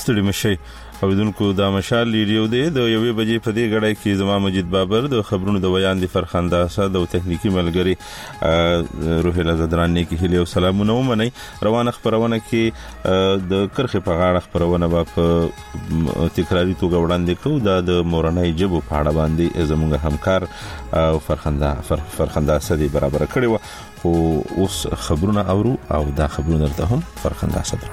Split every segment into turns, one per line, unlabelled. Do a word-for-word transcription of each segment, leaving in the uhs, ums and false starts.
ستړي مشي اوریدونکو دا مشال ریډیو دی د یوې بجې په دې غړای کې زما مجید بابر د خبرونو د بیان دي فرخنده اسد او تخنیکی ملګری روحیله زدرانی کې هلي او سلامونه ومني روانه خبرونه کې د کرخه په غاړه خبرونه په تکراری توګه وړاندې کوو دا د مورنۍ جبو په اړه باندې زموږ همکار فرخنده فرخنده اسد برابر کړی و او اوس خبرونه اورو او دا خبرونه ته هم فرخنده اسد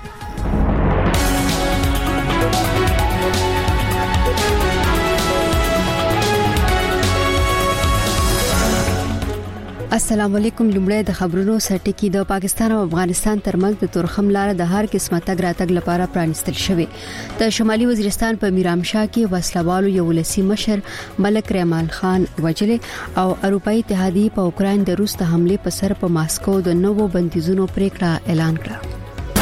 السلام علیکم. لومړی د خبرونو سرټکی د پاکستان او افغانستان ترمنځ د تورخم لار د هر قسمه تګ راتګ لپاره پرانستل شوی. د شمالي وزیرستان په میرامشاه کې وسلوالو یو ولسی مشر ملک ریمال خان وجلې او اروپאי اتحادیه په اوکرين د روس ته حمله په سر په ماسکو د نوو بندیزونو پریکړه اعلان کړه.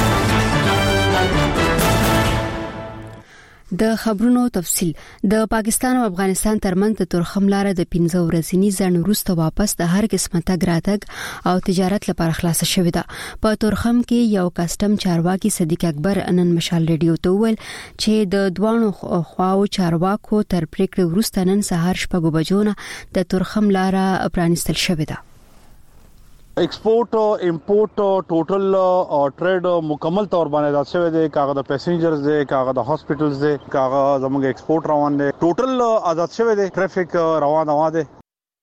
د خبرونو تفصيل. د پاکستان او افغانستان ترمنځ د تورخم لار د پنځه ورځنی ځنډ وروسته واپس د هر قسمه تګ راتګ او تجارت لپاره خلاص شوې ده. په تورخم کې یو کسٹم چارواکي صدیق اکبر انن مشال ریډیو ته ویل چې د دوانو خواو چارواکو تر پریکړې وروسته نن سهار شپږ بجو نه د تورخم لار پرانستل شوې ده.
ایکسپورټ امپورټ ټوټل ټریډ مکمل تور باندې دا شوی دی. کاغه د پیسنجرز دی, کاغه د هاسپټلز دی, کاغه زموږ ایکسپورټ روان دی. ټوټل آزاد شوی دی. ټریفیک روان روان دی.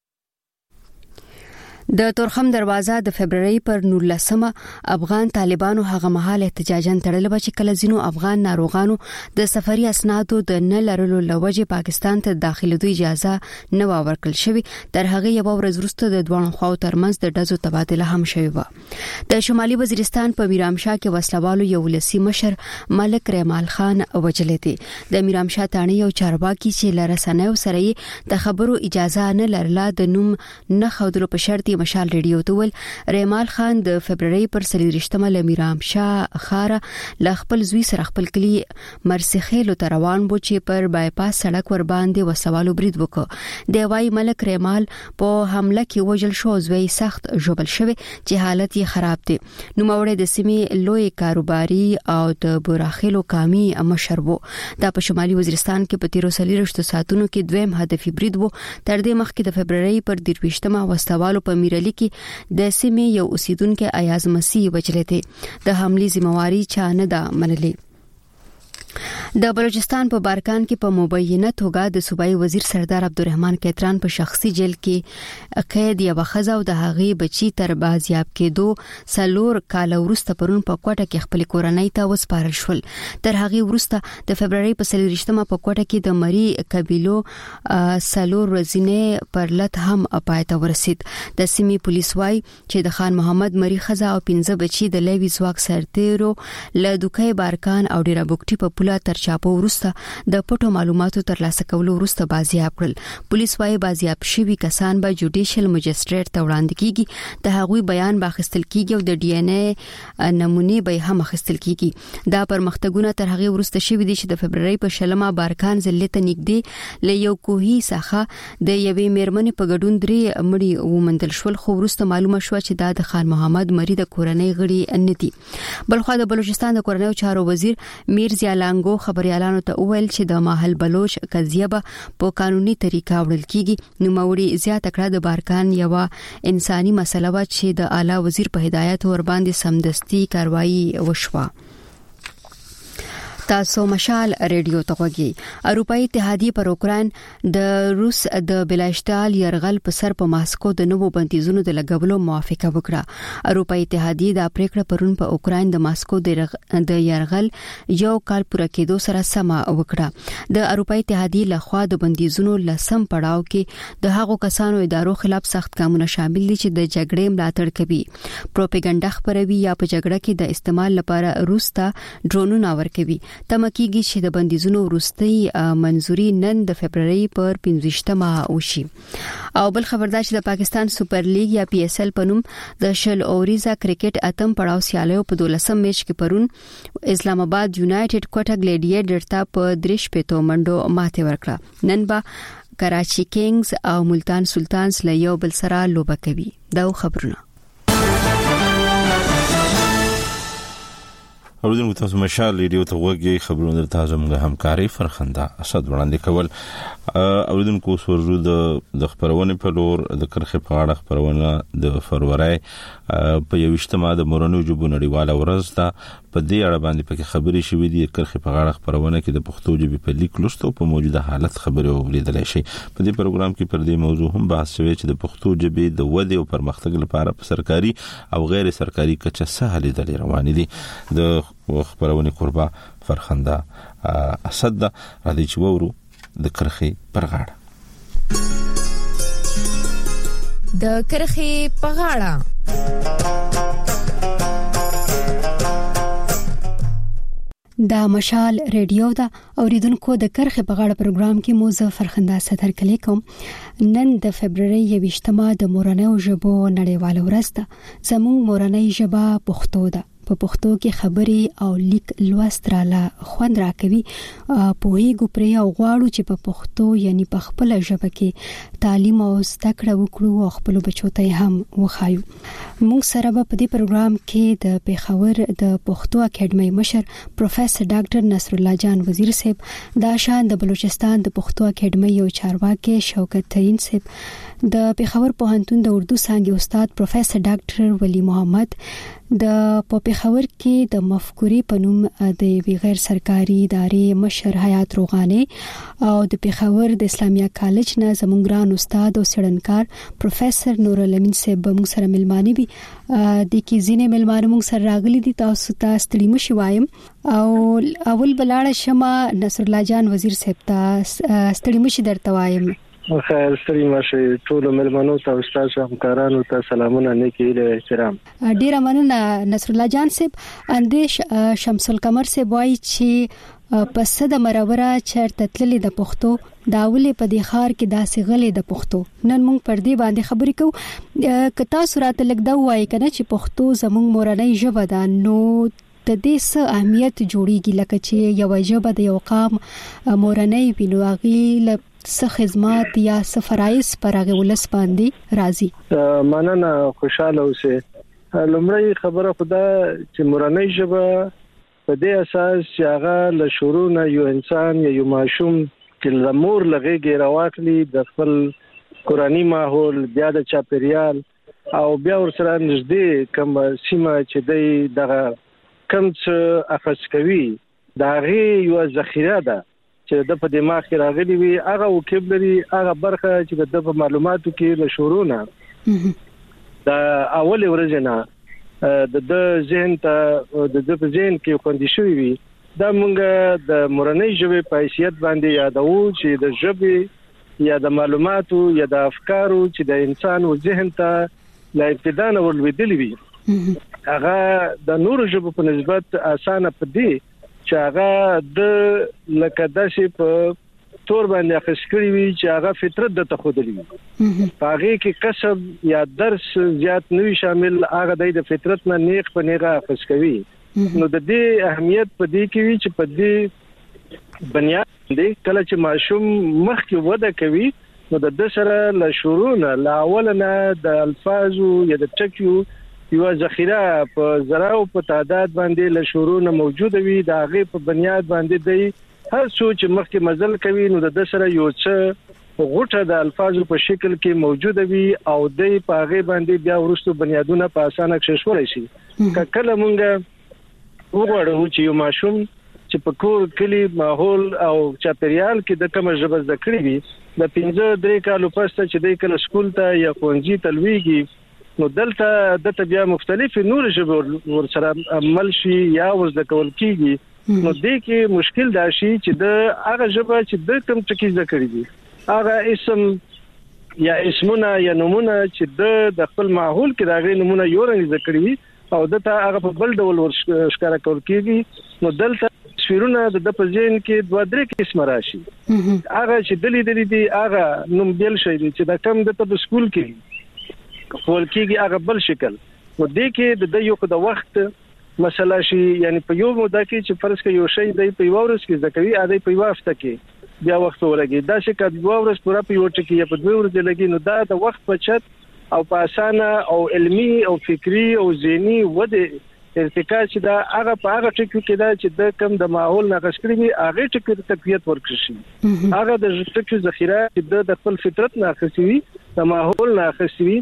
د تورخم دروازه د فبرवरी پر نولسمه افغان طالبانو هغه مهال احتجاجن تړل و چې کله زینو افغان ناروغانو د سفري اسنادو د نه لرلو لوجه پاکستان ته داخليدو اجازه نه ورکړل شوی. تر هغه یو ورځ وروسته د دوه خواو ترمنځ د ډزو تبادله هم شوی و. د شمالي وزیرستان په میرامشاه کې وسلوالو یو ولسی مشر ملک ریمال خان وجلې دي. د میرامشاه تانی یو چارواکي چې لرسنیو سره د خبرو اجازه نه لرله د نوم نه خودلو په شرط مشال ریډیو ته ول ریمال خان د فبرवरी پر سلیریشتمه لمیرامشاه خاره ل خپل زوی سره خپل کلی مرسخیلو تروان بو چې پر بایپاس سړک ور باندې وسوالو برید وکړ. د وای ملک ریمال په حمله کې وجل شو, زوی سخت جوبل شوی چې حالت یې خراب دی. نو موړې د سیمې لوی کاروباري او د براخیلو کامی مشر وو. دا په شمالي وزیرستان کې په تیرو سلیریشتو ساتونو کې دویم هدفي برید وو. تر دې مخکې د فبرवरी پر درويشتمه وسوالو په میرلی کې د سیمې یو اوسیدونکو ایاز مسیح وجلې دي. د حملې ذمہواری چا نه ده منلې. د بلوچستان په بارکان کې په مبینه توګه د صوبایي وزیر سردار عبدالرحمن کیتران په شخصي جیل کې قید یا وخزه او د هغې بچی تر بازیاب کېدو سلور کال وروسته پرون په کوټه کې خپل کورنۍ ته وسپارل شول. تر هغې وروسته د فبرवरी په سلیریشتمه په کوټه کې د مری قبيلو سلور ورځې پر لټ هم پاتې ورسید. د سیمې پولیس وايي چې د خان محمد مری خزه او پنځه بچی د لوي ځواک سرتیرو له دوکې بارکان او ډیره بوکټي په پوله تر چاپو ورسته د پټو معلوماتو ترلاسه کولو ورسته بازیاب کړل. پولیس وايي بازیاب شوی کسان به جوډیشل مجستریټ ته وړاندې کیږي. د هغوی بیان باخستل کیږي او د ډي ان اے نمونه به هم اخستل کیږي. دا پرمختګونه تر هغه ورسته شوی دي چې د فبرवरी په شلمه بارکان ضلع ته نږدې له یو کوهي څخه د یوې میرمنې په ګډون درې مړي ومندل شول, خو ورسته معلومه شو چې دا د خان محمد مری د کورنۍ غړي نه دي. بلخو د بلوچستان د کورنۍ چارو وزیر میرزا لانګو خبريالانو ته وویل چې د ماحل بلوچ قضیه به په قانوني طریقه وړل کیږي. نو موري زیات کړه د بارکان یو انساني مسله و چې د اعلی وزیر په هدایت ور باندې سمدستي کاروایی وشوه. تاسو مشال ریډیو ته وګورئ. اروپאי اتحادیه پر اوکرين د روس د بلاشتال يرغل په سر په ماسکو د نوو بندیزونو د لګولو موافقه وکړه. اروپאי اتحادیه د پریکړه پرون په اوکرين د ماسکو د يرغل یو کال پوره کېدو سره سم وکړه. د اروپאי اتحادیه لخوا د بندیزونو لسم پړاو کې د هغو کسانو ادارو خلاف سخت قانون شامل دي چې د جګړې ملاتړ کوي, پروپاګاندا خپروي یا په جګړه کې د استعمال لپاره روس ته ډرونونه ورکوي. تمکیږي چې د بندیزونو وروستي منځوري نن د فبرवरी پر پنځشتمه وشي. او بل خبردار چې د پاکستان سپر لیګ یا پی ایس ایل په نوم د شل اوریزا کرکټ اتم پړاو سیالیو په دولسم میچ کې پرون اسلام آباد یونایټډ کوټا ګلیډیټر ته په درش پېتو منډو ماته ورکړه. نن به کراچي کینګز او ملتان سلطانز له یو بل سره لوبه کوي. دا خبرونه
اوریدونکو تاسو مشال ریډیو ته وګورئ خبرونه در تاسو موږ همکاري فرخنده اسد وړاندې کول. اوریدونکو سورجو د خبرونه په لور د کرخه په اړه خبرونه د فروری په یوشتمه د مورنو جوبو نړیواله ورځ ده په دې اړه باندې پکې خبرې شوې دي. کرخه په اړه خبرونه کې د پښتو ژبې په لیک لوستو په موجوده حالت خبرې اوریدل شي. په دې پروګرام کې پر دې موضوع هم بحث شوی چې د پښتو ژبې د ودې او پرمختګ لپاره په سرکاري او غیر سرکاري کچه سهل دي روان دي. د خبرونه قربا فرخنده اسد د راځي چې وورو د کرخي پر غاړه
د کرخي په غاړه
دا مشال ریډیو دا اوریدونکو د کرخه په غاړه پروګرام کې موزه فرخنده ستر کلی کوم. نن د فبرवरी یوشتمه د مورنۍ ژبو نړیواله ورځ ده. زموږ مورنۍ ژبه پښتو ده. په پښتو کې خبرې او لیک لوست رااله خوند راکوي. په هیګو پرې او غواړو چې په پښتو یعنی په خپل ژبه کې تعلیم او زده کړه وکړو او خپل بچو ته هم وخایو. موږ سره په دې پروګرام کې د پیښور د پښتو اکیډمي مشر پروفیسور ډاکټر نصر الله جان وزیر صاحب، د شان د بلوچستان د پښتو اکیډمي یو چارواکي شوکت تعین صاحب، د پیښور پوهنتون د اردو څانګې استاد پروفیسور ډاکټر ولی محمد، د په پیښور کې د مفکورې په نوم د غیر سرکاري ادارې مشر حیات روغاني او د پیښور د اسلامیه کالج نه زموږ ګران استاد او څېړنکار پروفیسور نور الامین صاحب موږ سره ملمانه دي. د کې ځینې ملمانه موږ سره راغلي دي. تاسو ته ستړي مشي وایم او اول بلاړه شمه نصر الله جان وزیر صاحب ته ستړي مشي درته وایم.
خیر ستړي مشه ټول ملمنو ته استاد همکارانو ته سلامونه نیکی له احترام.
ډیره مننه نصر الله جان صاحب. اندیش شمس القمر صاحب وایي چې پس د مروره چرته تللی د پښتو داولې په دې خار کې داسې غلې د پښتو. نن موږ پر دې باندې خبرې کوو. کتا سورات لګ دا وایي کنه چې پښتو زموږ مورنۍ ژبه ده، نو د دې څه اهمیت جوړیږي لکه چې یو ژبه د یو قام مورنۍ وینو هغه څه خدمات یا څه فرایض پر هغه ولس باندې راځي.
مننه، خوشاله اوسه. لومړی خبره خدا چې مورنۍ ژبه په دې اساس چې هغه له شروع نه یو انسان یا یو ماشوم چې لمور لغېږي راوخلي د خپل کورنۍ ماحول بیا د چاپیریال او بیا ورسره نږدې کوم سیمه چې دی دغه کم څه اخذ کوي دا غي یو ذخیره ده چې د په دماغ کې راغلي وي. هغه وکیبلري هغه برخه چې د په معلوماتو کې له شروع نه د اول ورځې نه د د ذهن ته د د په ذهن کې خوندې شوی وي. دا مونږ د مورنۍ ژبې په حیثیت باندې یادوو چې د ژبې یا د معلوماتو یا د افکارو چې د انسان او ذهن ته لا ابتدا نه ورلوېدلې وي هغه د نورو ژبو په نسبت اسانه پدې چې هغه د لکه داسې په تور باندې اخیستلی وي چې هغه فطرت د تخودلی وي. هغه کې کسب یا درس زیات نوی شامل، هغه د فطرت نه نیک په نیغه اخیست کوي. نو د دې اهمیت په دې کې وي چې په دې بنیاد باندې کله چې ماشوم مخکې وده کوي نو د د سره له شروع نه له اول نه د الفاظو یا د ټکیو یو ذخیره په زراو په تعداد باندې له شروع نه موجوده وي. د هغه په بنیاد باندې دی هر څه چې مخکې مزل کوي نو د سره یو څه غوټه د الفاظو په شکل کې موجوده وي او د په هغه باندې بیا ورستو بنیادونه په اسانه کښښولای شي. کله مونږ وګورو چې یو ماشوم چې په کور کلی ماحول او چاپیریال کې د کوم ژبه زده کړې وي د پنځه درې کالو پسته چې د کله سکول ته یا ښوونځي ته لویږي نو دلته د بیا مختلف نور ژبې ورسره عمل شي یا ورزده کول کیږي. نو دې کې مشکل دا شي چې د هغه ژبه چې د کوم ټکی زده کړی دي هغه اسم یا اسمونه یا نمونه چې د خپل ماحول کې راغلي نمونه یو رنګ زده کړی او دته هغه په بل ډول ورشکاره کول کیږي. نو دلته تصویرونه د په ذهن کې دوه درې قسم راشي. هغه چې دلی دلی دي هغه نوم بیل شي چې دا کم د په سکول کې خپل کېږي هغه بل شکل. نو دې کې د یو د وخت مسله شي، یعنی په یو موده کې چې فرض کې یو شی د په یو ورځ کې ذکروي اده په یو هفته کې بیا وخت ولګي دا چې کله دوه ورځې پورا په یو ټکی یا په دوه ورځې لګي نو دا د وخت بچت او په اسانه او علمي او فکری او ذهني وده ارتقا چې دا هغه په هغه ټکو کې دا چې د کم د ماحول ناقصکړي وي هغه ټکو ته تقویت ورکړي شي هغه د ټکو ذخیره چې د خپل فطرت ناقص وي د ماحول ناقص وي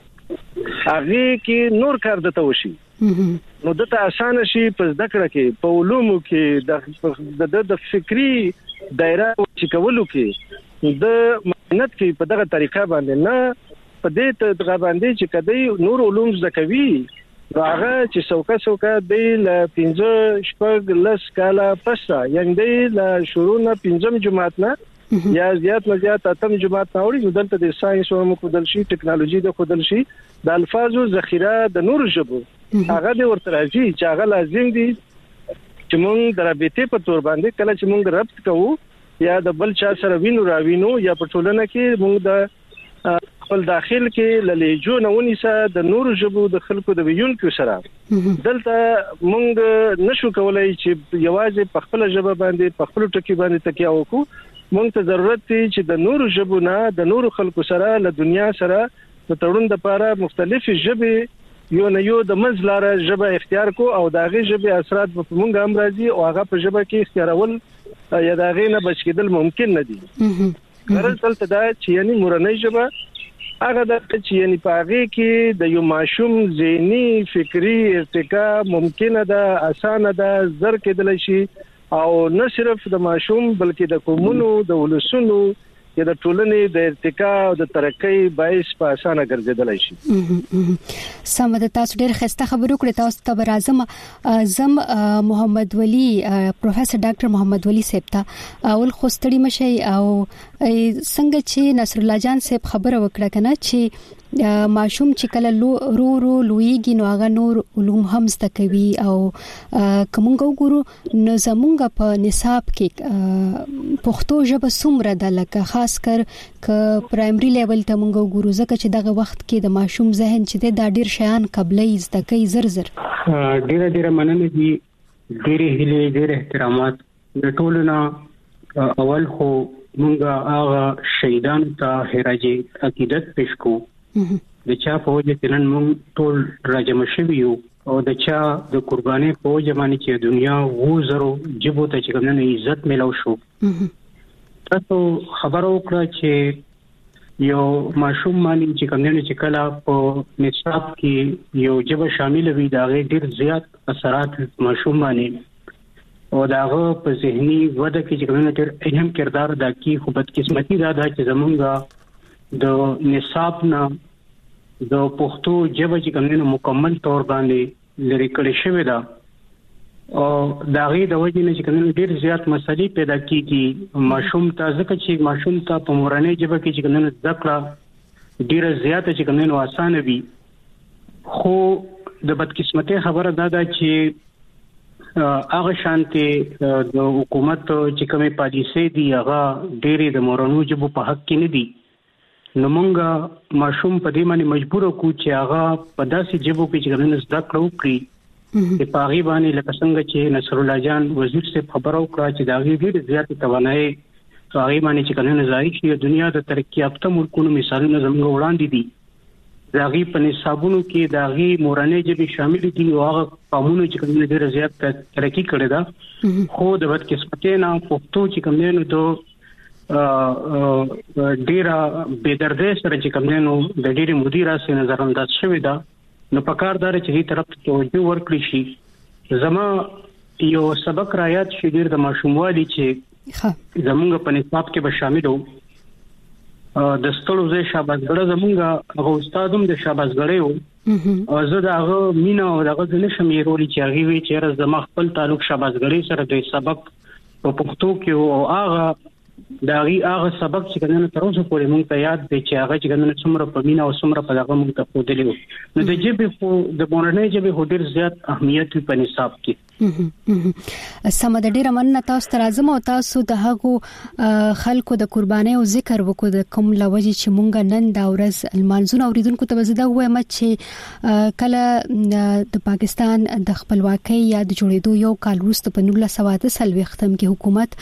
هغه کې نور کار دته وشي نو دته اسانه شي په ذکر کې په علومو کې د د فکری دایره چې کولو کې د مهنت کې په دغه طریقه باندې نه په دې ته باندې چې کدی نور علوم زکوي هغه چې څوکا څوکا د ل پنځه شپږ لس کاله پسا یعنی د ل شروع نه پنځم جماعت نه یا زیات نه زیات اتم جماعت ناوړي نو دلته د ساينس او مقدل شي ټکنالوژي د خودل شي د الفاظو ذخیره د نور ژبو هغه د ورته راځي چې هغه لازم دي چې موږ د رابطې په تور باندې کله چې موږ رابط کوو یا د بل چا سره وینو راوینو یا په ټولنه کې موږ د خپل داخل کې للیجو نونیسه د نور ژبو د خلکو د ویونکو سره دلته موږ نشو کولای چې یوازې په خپل ژبه باندې په خپل ټکی باندې تکیه وکړو موږ ته ضرورت دی چې د نور ژبو نه د نور خلکو سره له دنیا سره د تړون لپاره مختلف ژبې یو نه یو د منځلاره ژبه اختیار کو او داغه ژبه اثرات په موږ هم راځي او هغه په ژبه کې اختیارول یا داغه نه بچ کېدل ممکن نه دي غرض دلته دا چې یعنی مورنۍ ژبه هغه د چې یعنی پاغي کې د یو ماشوم ذهني فکری ارتقا ممکنه ده اسانه ده زر کېدل شي او نه صرف د ماشوم بلکې د قومونو د ولسونو یا د ټولنې د ارتقا او د ترقۍ باعث په اسانه ګرځیدل شي
سم د تاسو ډېر خسته خبرو کړې تاسو ته راځم زم محمد ولی پروفیسور ډاکټر محمد ولی صاحب ته اول خو ستړي مشي او څنګه چې نصر الله جان صاحب خبره وکړه کنه چې ماشوم چې کله رو رو لویږي نو هغه نور علوم هم زده کوي او کومګو ګورو نو زمونږ په نصاب کې پښتو ژبه څومره ده لکه خاص کر ک پرایمري لیول ته مونږ ګورو ځکه چې دغه وخت کې د ماشوم ذهن چې دا ډیر شیان قبلې زده کوي زر زر
ډیر ډیر مننه دي ډیر هلي ډیر احترامات د ټولنا اول خو مونږه هغه شهیدان ته هراجي عقیدت پېښ کوو د چا په وجه چې نن موږ ټول راجمع شوي یو او د چا د قربانۍ په وجه باندې چې دنیا وو زرو جبو ته چې کومه عزت ملو شو تاسو خبرو وکړه چې یو ماشوم باندې چې کومه چې کله په نصاب کې یو جبه شامل وي دا ډېر زیات اثرات ماشوم باندې او داغه په ذهني وده کې چې کومه ډېر اهم کردار ادا کوي خو بدقسمتي دا ده چې زمونږ د نصاب نه د پښتو ژبه چې کومه مکمل تور باندې لري کړی شوی دا او داغه د وجې نه چې کومه ډیر زیات مسلې پیدا کیږي ماشوم ته ځکه چې ماشوم ته په مورنۍ ژبه کې چې کومه ذکر ډیر زیات چې کومه آسان وي خو د بدقسمتۍ خبره دا ده چې هغه شانتي د حکومت چې کومه پالیسي دی هغه ډېری د مورنۍ ژبه په حق کې نه دي نو مونږه ماشوم په دې باندې مجبور کو چې هغه په داسې ژبو کې چې کومه زده کړو کړی په پاغي باندې لکه څنګه چې نصر الله جان وزیر سے خبرو کړه چې دا غوډه زیات توانایي پاغي باندې چې کومه ظاهر شي دنیا د ترقی یافته ملکونو مثالونه زموږ وړاندې دي داغي په نصابونو کې داغي مورنۍ ژبه شامل دي او هغه قومونو چې کومه ډېر زیات ترقی کړې ده خو د بدقسمتۍ نه پښتو چې کومه نو دو ډیره بيدردې سره چې کومنو د ډېری مدیره سره نظر انداز شوی دا نو پکاردار چې هي طرف ته توجه ورکړي شي زما یو سبق را یاد شي ډېر د ماشوموالي چې زمونږ په نصاب کې به شامل وو د ستړو زې شاباسګړه زمونږ هغه استادوم د شاباسګړې وو او زه دا هغه مینا او دغه د نشمې رولي چې هغه وی چې زما خپل تعلق شاباسګړې سره د سبق په پښتو کې او هغه داغي هغه سبق چې کنه تر اوسه پورې مونږ ته یاد دی چې هغه چې کنه څومره په مینا او څومره په هغه مونږ ته خودلې نو د جبې خو د مورنۍ جبې هډیر زیات اهمیت په نصاب کې
سم د ډیره مننه تاسو ته راځم او تاسو د هغه خلکو د قربانۍ او ذکر وکړو د کوم لوجه چې مونږ نن دا ورځ المانزون اوریدونکو ته زده وایم چې کله د پاکستان د خپلواکۍ یا د جوړېدو یو کال وروسته په نولس سوه اته ختم کې حکومت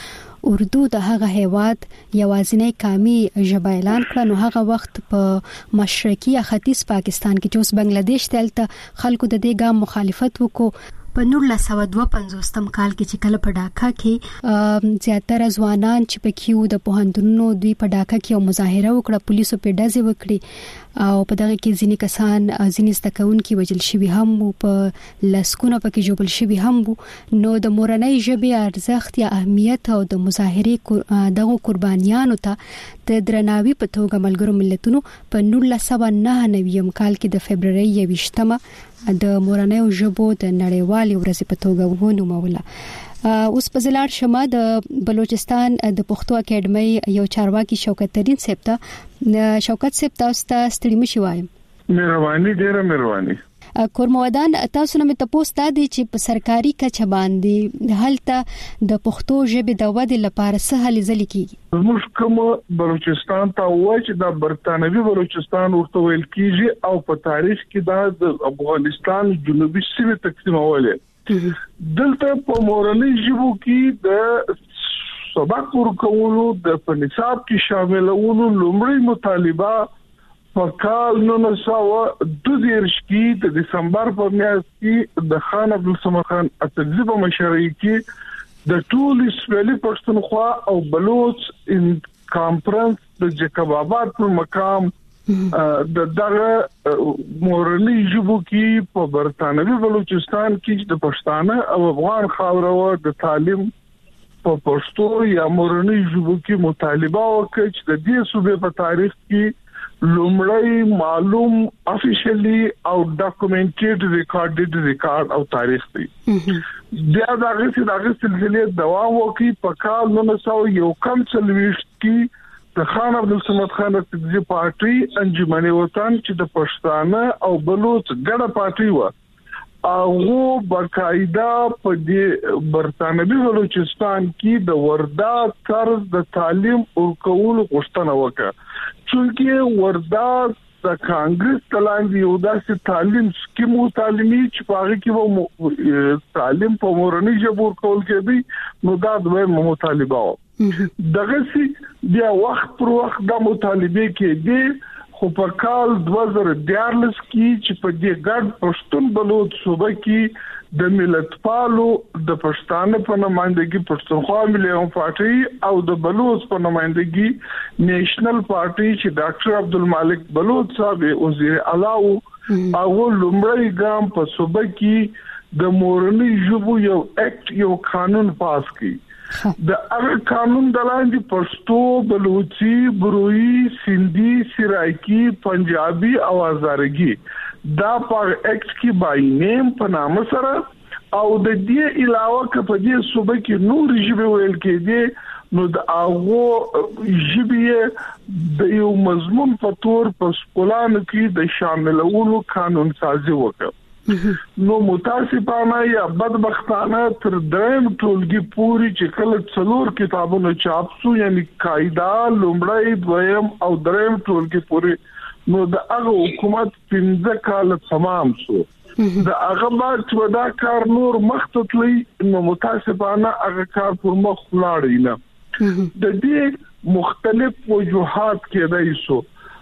اردو د هغه هیواد یوازینی قومي ژبه اعلان کړه، نو هغه وخت په مشرقي یا ختیځ پاکستان کې چې اوس بنگلاديش تلته خلکو د دې ګام مخالفت وکړو. په نولس سوه دوه پنځوستم کال کې چې کله په ډاکا کې زیاتره ځوانان چې پکې وو د پوهنتونونو دوی په ډاکا کې یو مظاهره وکړه، پولیسو په ډزې وکړي او په دغه کې ځینې کسان ځینې زده کوونکي وژل شوي هم وو، په لسګونه پکې ژوبل شوي هم وو. نو د مورنۍ ژبې ارزښت یا اهمیت او د مظاهرې دغه قربانیانو ته د درناوي په توګه ملګرو ملتونو په نولس سوه نهه نوي کال کې د فبرवरी یویشتمه د مورنۍ ژبو د نړیوالې ورځې په توګه ونوموله. اوس په زلار شمه د بلوچستان د پښتو اکیډمۍ یو چارواکي شوکت ترین صاحب ته شوکت صاحب تاسو ته ستړي مشي وایم.
مهرباني ډیره مهرباني.
کورمودان تاسو نه متپوس تا دي چې په سرکاري کچه باندې هلته د پښتو ژبې د ودې لپاره څه هلې ځلې کیږي؟
موږ کوم بلوچستان ته وایي چې د برتانوي بلوچستان ورته ویل کیږي او په تاریخ کې دا د افغانستان جنوبي سیمه تقسیمول. دلته په مورنۍ ژبو کې د سبق ورکولو د نصاب کې شاملولو لومړی مطالبه په کال نولس سوه دوه دیرش کې د دسمبر په میاشت کې د خان عبدالصمد خان اڅکزي په مشرۍ کې د ټول سویلي پښتونخوا او بلوچ ان کانفرنس د جکب آباد په مقام د دغه مورنۍ ژبو کې په برتانوي بلوچستان کې د پښتانه او افغان خاوره د تعلیم په پښتو یا مورنۍ ژبو کې مطالبه وکړي چې د دې صوبې په تاریخ کې لومړی معلوم افیشلی او ډاکومنټډ ریکارډډ ریکارډ او تاریخ دی. بیا دا غوښتل دا سلسله دوام وکړي په کال نولس سوه یو کم څلوېښت کې د خان عبدالصمد خان اڅکزي پارټي انجمن وطن چې د پښتانه او بلوچ ګډه پارټي و او باقاعده په دې برتانوي بلوچستان کې د وردا طرز د تعلیم او کول غوښتنه وکړه، چې وردا د کانګرس تلاندې یو داسې تعلیم سکیم او تعلیمي چې په هغه کې وو تعلیم په مورنۍ ژبه ورکول کېږي، نو دا د مطالبه و. دغه سي بیا وخت پر وخت د مطالبه کې دي خو په کال دوه زره دیارلس کې چې په دې ګډ پښتون بلوچ صوبه کې د ملت پالو د پښتانه په نمائندګي پښتونخوا ملي پارټي او د بلوچ په نمائندګي نیشنل پارټي چې ډاکټر عبدالمالک بلوچ صاحب وزیر اعلی او هغه لومړی ګام په صوبه کې د مورنۍ ژبو یو اکټ یو قانون پاس کړي. د هغه قانون د لاندې پښتو، بلوچي، بروي، سندي، سرایکی، پنجابي او هزارګي دا په اکټ کې بای نیم په نامه سره او د دې علاوه که په دې صوبه کې نور ژبې ویل کېدي نو د هغه ژبې د یو مضمون په تور په سکولانو کې د شاملولو قانون سازي وکړه. نو متاسفانه یا بدبختانه تر دریم ټولګي پوری چې کله څلور کتابونه چاپ شو یعنی قاعده لومړی دویم او دریم ټولګي پوری نو د هغه حکومت پنځه کال تمام شو. د هغه بعد چې دا کار نور مختتلی نو متاسفانه هغه کار پر مخ لاړ نه. د دې مختلف وجوهات کېدای شو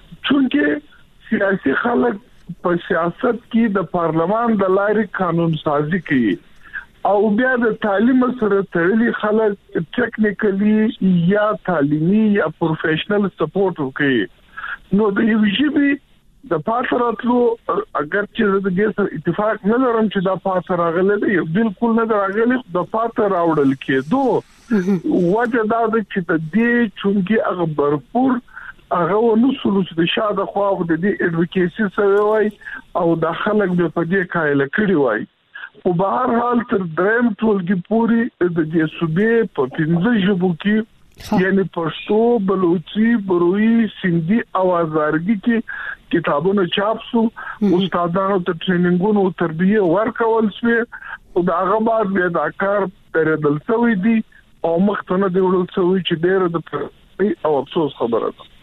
چې سیاسي خلک په سیاست کې د پارلمان د لارې قانون سازي کوي او بیا د تعلیم سره تړلي خلک ټیکنیکلی یا تعلیمي یا پروفیشنل سپورټ کوي. نو د یو ژبې د پاتراتلو اگر چې د دې سره اتفاق نه لرم چې دا پاتره راغله دی بالکل نه راغلی د پاتره راوړل کېدو وجه دا ده چې د دې چونګي هغه برپور هغه ونو سلوچ د شاده خو د دې اډوکیسي سره وای او د خلک به په دې کایله کړی وای. او په هر حال تر دریم ټولګي پوری د دې صوبې په پنځه ژبو کې یعنی پښتو، بلوچي، بروي، سندي او هزارګي کې کتابونه چاپ شو. استادانو ته ټریننګونو او تربیه ورکول شو او دا هغه بعد به دا کار پرېدل شوی دی او مخته نه دی وړل شوی چې ډېر د او افسوس خبره ده.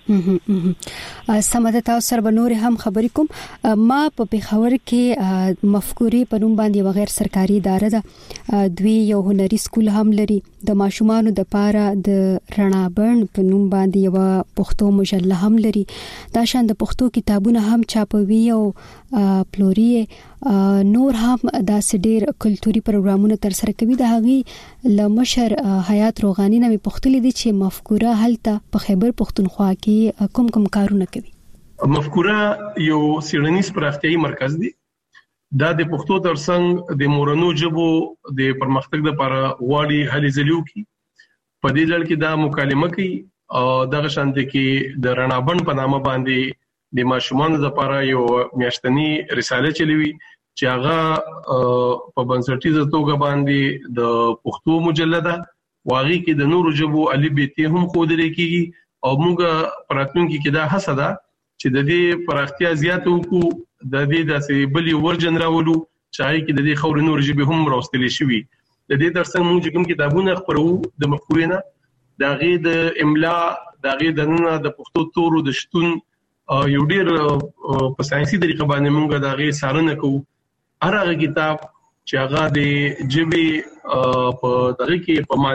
سمده تاسو سره به نور هم خبرې کوم. ما په پیښور کې مفکورې په نوم باندې وغیر سرکاري اداره ده، دوی یو هنري سکول هم لري، د ماشومانو د پاره د رڼا بڼ په نوم باندې یو پښتو مجله هم لري، دا شان د پښتو کتابونه هم چاپوي او پلوري، نور هم داسې ډېر کلتوري پروګرامونه تر سره کوي. د هغې لمشر حیات روغانی نه پوښتلې دي چې مفکوره هلته په خیبر پښتونخوا کې کوم کوم کارونه کوي.
مفکوره یو سیړنیز پراختیايي مرکز دی. دا د پښتو ترڅنګ د مورنو ژبو د پرمختګ لپاره غواړي هلې ځلیو کی په دې لړ کې دا مکالمه کوي او دغه شانته کې د رڼا بڼ په نامه باندې د ماشومانو لپاره یو میاشتنی رساله چلوي چې هغه په بنسټیزه توګه باندې د پښتو مجلده واغې کې د نورو ژبو الفبې هم خودل کېږي او موږ پراتونکو کې دا هڅه ده چې د دې پراختیا زیاتو کو د دې داسې بلی ورجن راولو چې کې د دې خور نور ژبې هم راوستل شي. د دې ترڅنګ موږ کوم کتابونه خبرو د مفکورینه دا غي د املا دا غي د نن د پښتو تورو د شتون یو ډیر په ساينسي طریقه باندې موږ دا غي سارنه کوو. هرغه کتاب چې هغه د ژبې په دغه کې په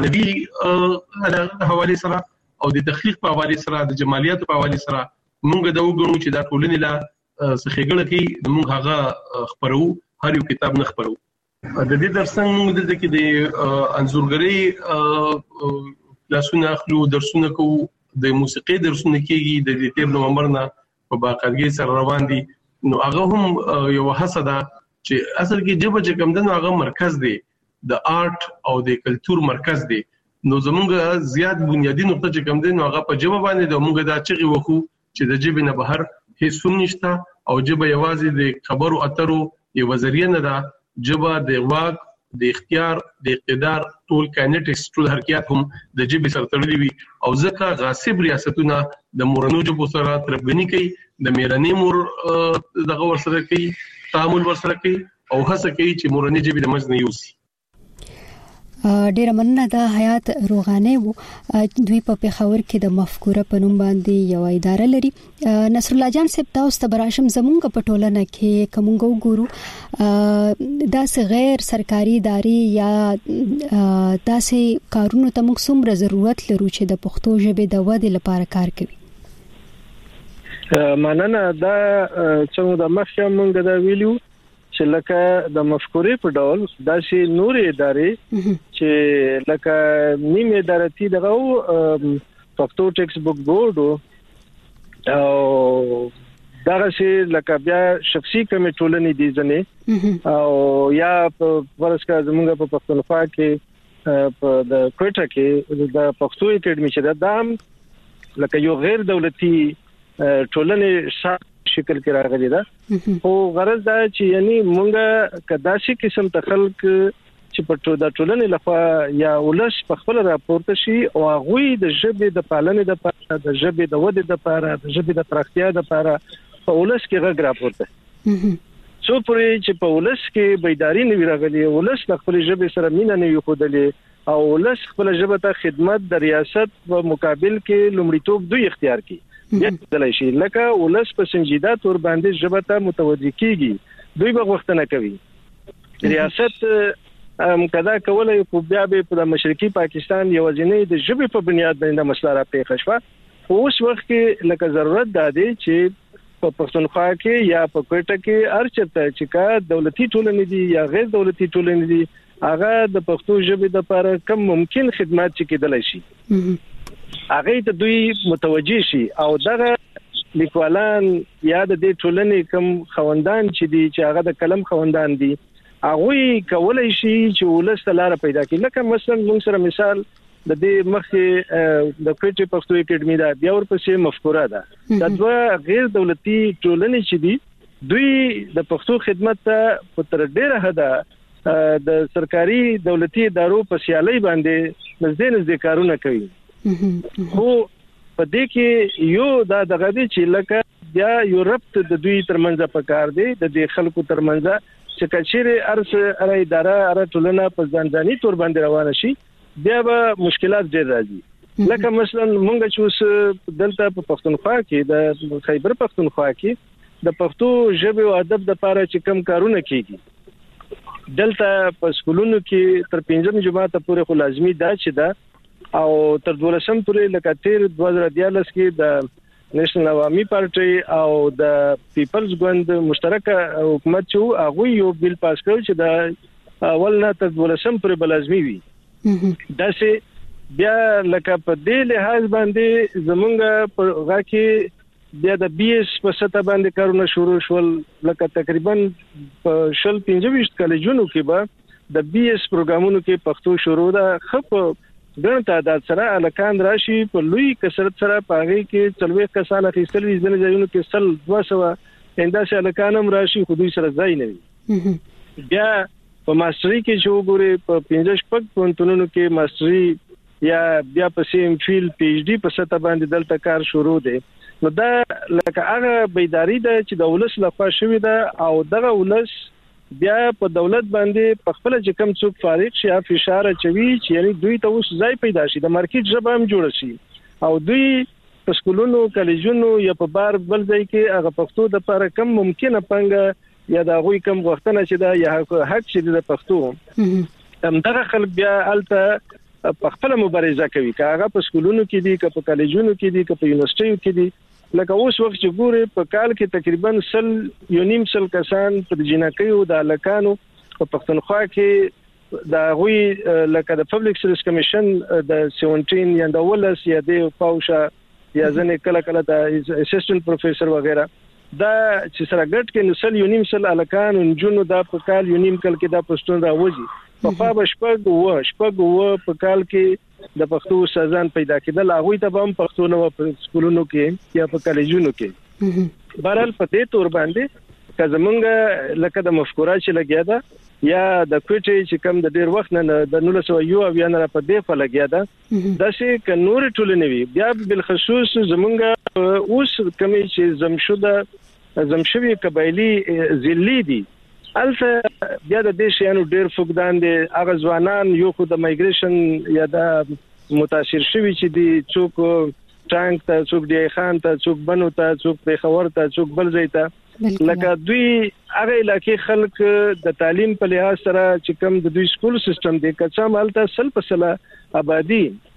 معنوي حواله سره او د تخلیق په حواله سره د جمالیات په حواله سره موږ دا وګورو چې دا ټولنې لا څخېګړه کې موږ هغه خبرو هر یو کتاب نه خبرو. د دې ترڅنګ موږ د دې کې د انځورګرۍ کلاسونه اخلو، درسونه کوو، د موسیقي درسونه کېږي د دې تیر نومبر نه په باقاعدګۍ سره روان دي. نو هغه هم یو هڅه ده چې اصل کې جبه چې کوم دنو هغه مرکز دی د آرټ او د کلچر مرکز دی. نو زمونږ زیات بنیادی نقطه چې کوم دنو هغه په جبه باندې د موږ دا چغي وکړو چې د جبه نه بهر هیڅ هم نشته او جبه یوازې د خبرو اترو یو ذریعہ نه ده. جبه د واک، د اختیار، د اقتدار ټول کاینټکس ټول حرکت هم د جبه سره تړلي وي او ځکه غاصب ریاستونه د مورنو جبو سره تربګنی کوي، د میرانی مور دغه ورسره کوي، تعامل ورسره کوي او هڅه کوي چې مورنی جبه د مجنه یوسي.
ډیر مننه. د حیات روغانی وو، دوی په پیښور کې د مفکوره په نوم باندې یو اداره لري. نصر الله جان صاحب تاسو ته براشم زمونږ په ټولنه کې کومګو ګورو داسې غیر سرکاري ادارې یا داسې کارونو ته موږ څومره ضرورت لرو چې د پښتو ژبې د ودې لپاره کار کوي.
مننه. دا څنګه د مخکې موږ دا ویلو چې لکه د مفکورې په ډول داسې نورې ادارې چې لکه نیمه ادارتي دغه پښتو ټیکس بوک بورډ او دغه چې لکه بیا شخصي کمیټولنې دي ځنه او یا په ورسکه زموږ په پښتونخوا کې په د کوټه کې د پښتو اکیډمي چې دا هم لکه یو غیر دولتي ټولنې شکل کې راغلي ده. او غرض دا چې یعنی مونږه کداشي قسم تخلق چې په ټول د ټولنې لخوا یا ولش په خپل راپورته شي او هغه د ژبې د پالنې د لپاره د ژبې د ودې د لپاره د ژبې د پراختیا د لپاره په ولش کې غږ راپورته څو پرې چې په ولش کې بیداری نه راغلي، ولش د خپل ژبې سره مینه نه یو خودلې او ولش خپل ژبه ته خدمت د ریاست په مقابل کې لومړیتوب دوی اختیار کړي. بیا دلای شي لکه ولس په سنجیده تور باندې ژبه ته متوجي کیږي، دوی به وختنه کوي. ریاست ام کدا کولای په بیا په مشرقي پاکستان یو ځینې د ژبې په بنیاد باندې مسله را پیښ شوه. اوس وخت کې لکه ضرورت ده چې په پښتونخوا کې یا په کوټه کې ارچته چې کا دولتي ټولنې دي یا غیر دولتي ټولنې دي هغه د پښتو ژبې لپاره کم ممکن خدمات چې کېدلای شي هغه ته دوی متوجي شي او دغه لیکوالان یا د دې ټولنې کم خوندان چې دي چې هغه د کلم خوندان دي هغه کولای شي چې ولست لاره پیدا کړي. لکه مثلا موږ سره مثال د دې مخې د کوټې پښتو اکیډمي دا بیا ورپسې مفکوره ده. دا دوه غیر دولتي ټولنې چې دي دوی د پښتو خدمت ته په تر ډیره حد د سرکاري دولتي ادارو په سیالي باندې نږدې نږدې کارونه کوي. خو په دې کې یو دا دغه دي چې لکه بیا یو ربط د دوی ترمنځ په کار دی د دې خلکو ترمنځ چې کچېره ارس اره اداره اره ټولنه په ځانځاني تور باندې روانه شي بیا به مشکلات ډېر راځي. لکه مثلا مونږ چې اوس دلته په پښتونخوا کې د خیبر پښتونخوا کې د پښتو ژبه او ادب د لپاره چې کم کارونه کیږي دلته په سکولونو کې تر پنځم جماعت پورې خو لازمي دا چې دا او تر دولسم پورې لکه تیر دوه هزار دیارلس کې د نېشنل عوامي پارټي او د پیپلز ګوند مشترکه حکومت چې هغه یو بیل پاس کړ چې د اول نه تر دولسم پورې بلازمي وي دا چې بیا لکه په دې لحاظ باندې زمونږ په غاکي بیا د بي اس په سطح باندې کارونه شروع شول لکه تقریبا په شل پنځه کالجونو کې به د بي اس پروګرامونو کې پښتو شروع ده خپ ګڼ تعداد سره الکان راشي په لوی کثرت سره پاغي کې څلوي کسان اخیستل وي ځنه ځایونو کې سل دوه سوه انداسه الکانم راشي خو دوی سره ځای نه وي بیا په ماستری کې چې وګوري په پنځه شپږ پونتونو کې ماستری یا بیا په سیم فیل پی ایچ ډی په سطح باندې دلته کار شروع دی نو دا لکه هغه بیداری ده چې د ولس لخوا شوی ده او دغه ولس بیا په دولت باندې په خپل چې کم څوک فارغ شي فشار چوي چې یعنی دوی ته اوس ځای پیدا شي د مارکیټ ژبه هم جوړ شي او دوی په سکولونو کالجونو یا په بار بل ځای کې هغه پښتو د لپاره کم ممکنه پنګ یا د غوي کم وختونه چې دا یا حق چې د پښتو هم دغه خلک بیا الته په خپل مبارزه کوي کاغه په سکولونو کې دي که په کالجونو کې دي که په یونیورسيټیو کې دي لکه اوس وخت چې ګوري په کال کې تقریبا سل یونیم سل کسان په جنکیو د لکانو په پښتونخوا کې دا غوي لکه د پبلک سرویس کمیشن د سبعتر یا د ولس یا د پاوشا یا ځنه کله کله د اسسټنټ پروفیسور وغیرہ دا چې سره ګټ کې نسل یونیم سل الکان انجونو دا په کال یونیم کال کې دا پښتون راوځي په پا شپږ و شپږ و په کال کې د پښتو سازان پیدا کېدل هغه ته هم پښتو نو په سکولونو کې یا په کالجونو کې بهرحال په دې تور باندې که زمونږ لکه د مفکوره چې لګیا ده یا د کوټې چې کم د ډیر وخت نه د نولس سوه یو او یا نه په دې په لګیا ده د شي ک نور ټولنې وي بیا بل خصوص زمونږ اوس کمی چې زمشوده زمشوي قبایلی ذلی دي البته بیا د دې شیانو ډیر فقدان دي هغه ځوانان یو خو د مایګریشن یا د متاثر شوی چې دي څوک ټانک ته څوک دی خان ته څوک بنو ته څوک پیښور ته څوک بل ځای ته لکه دوی هغه علاقې خلک د تعلیم په لحاظ سره چې کوم د دوی سکول سیستم دی کچا مالته سل په سل آبادی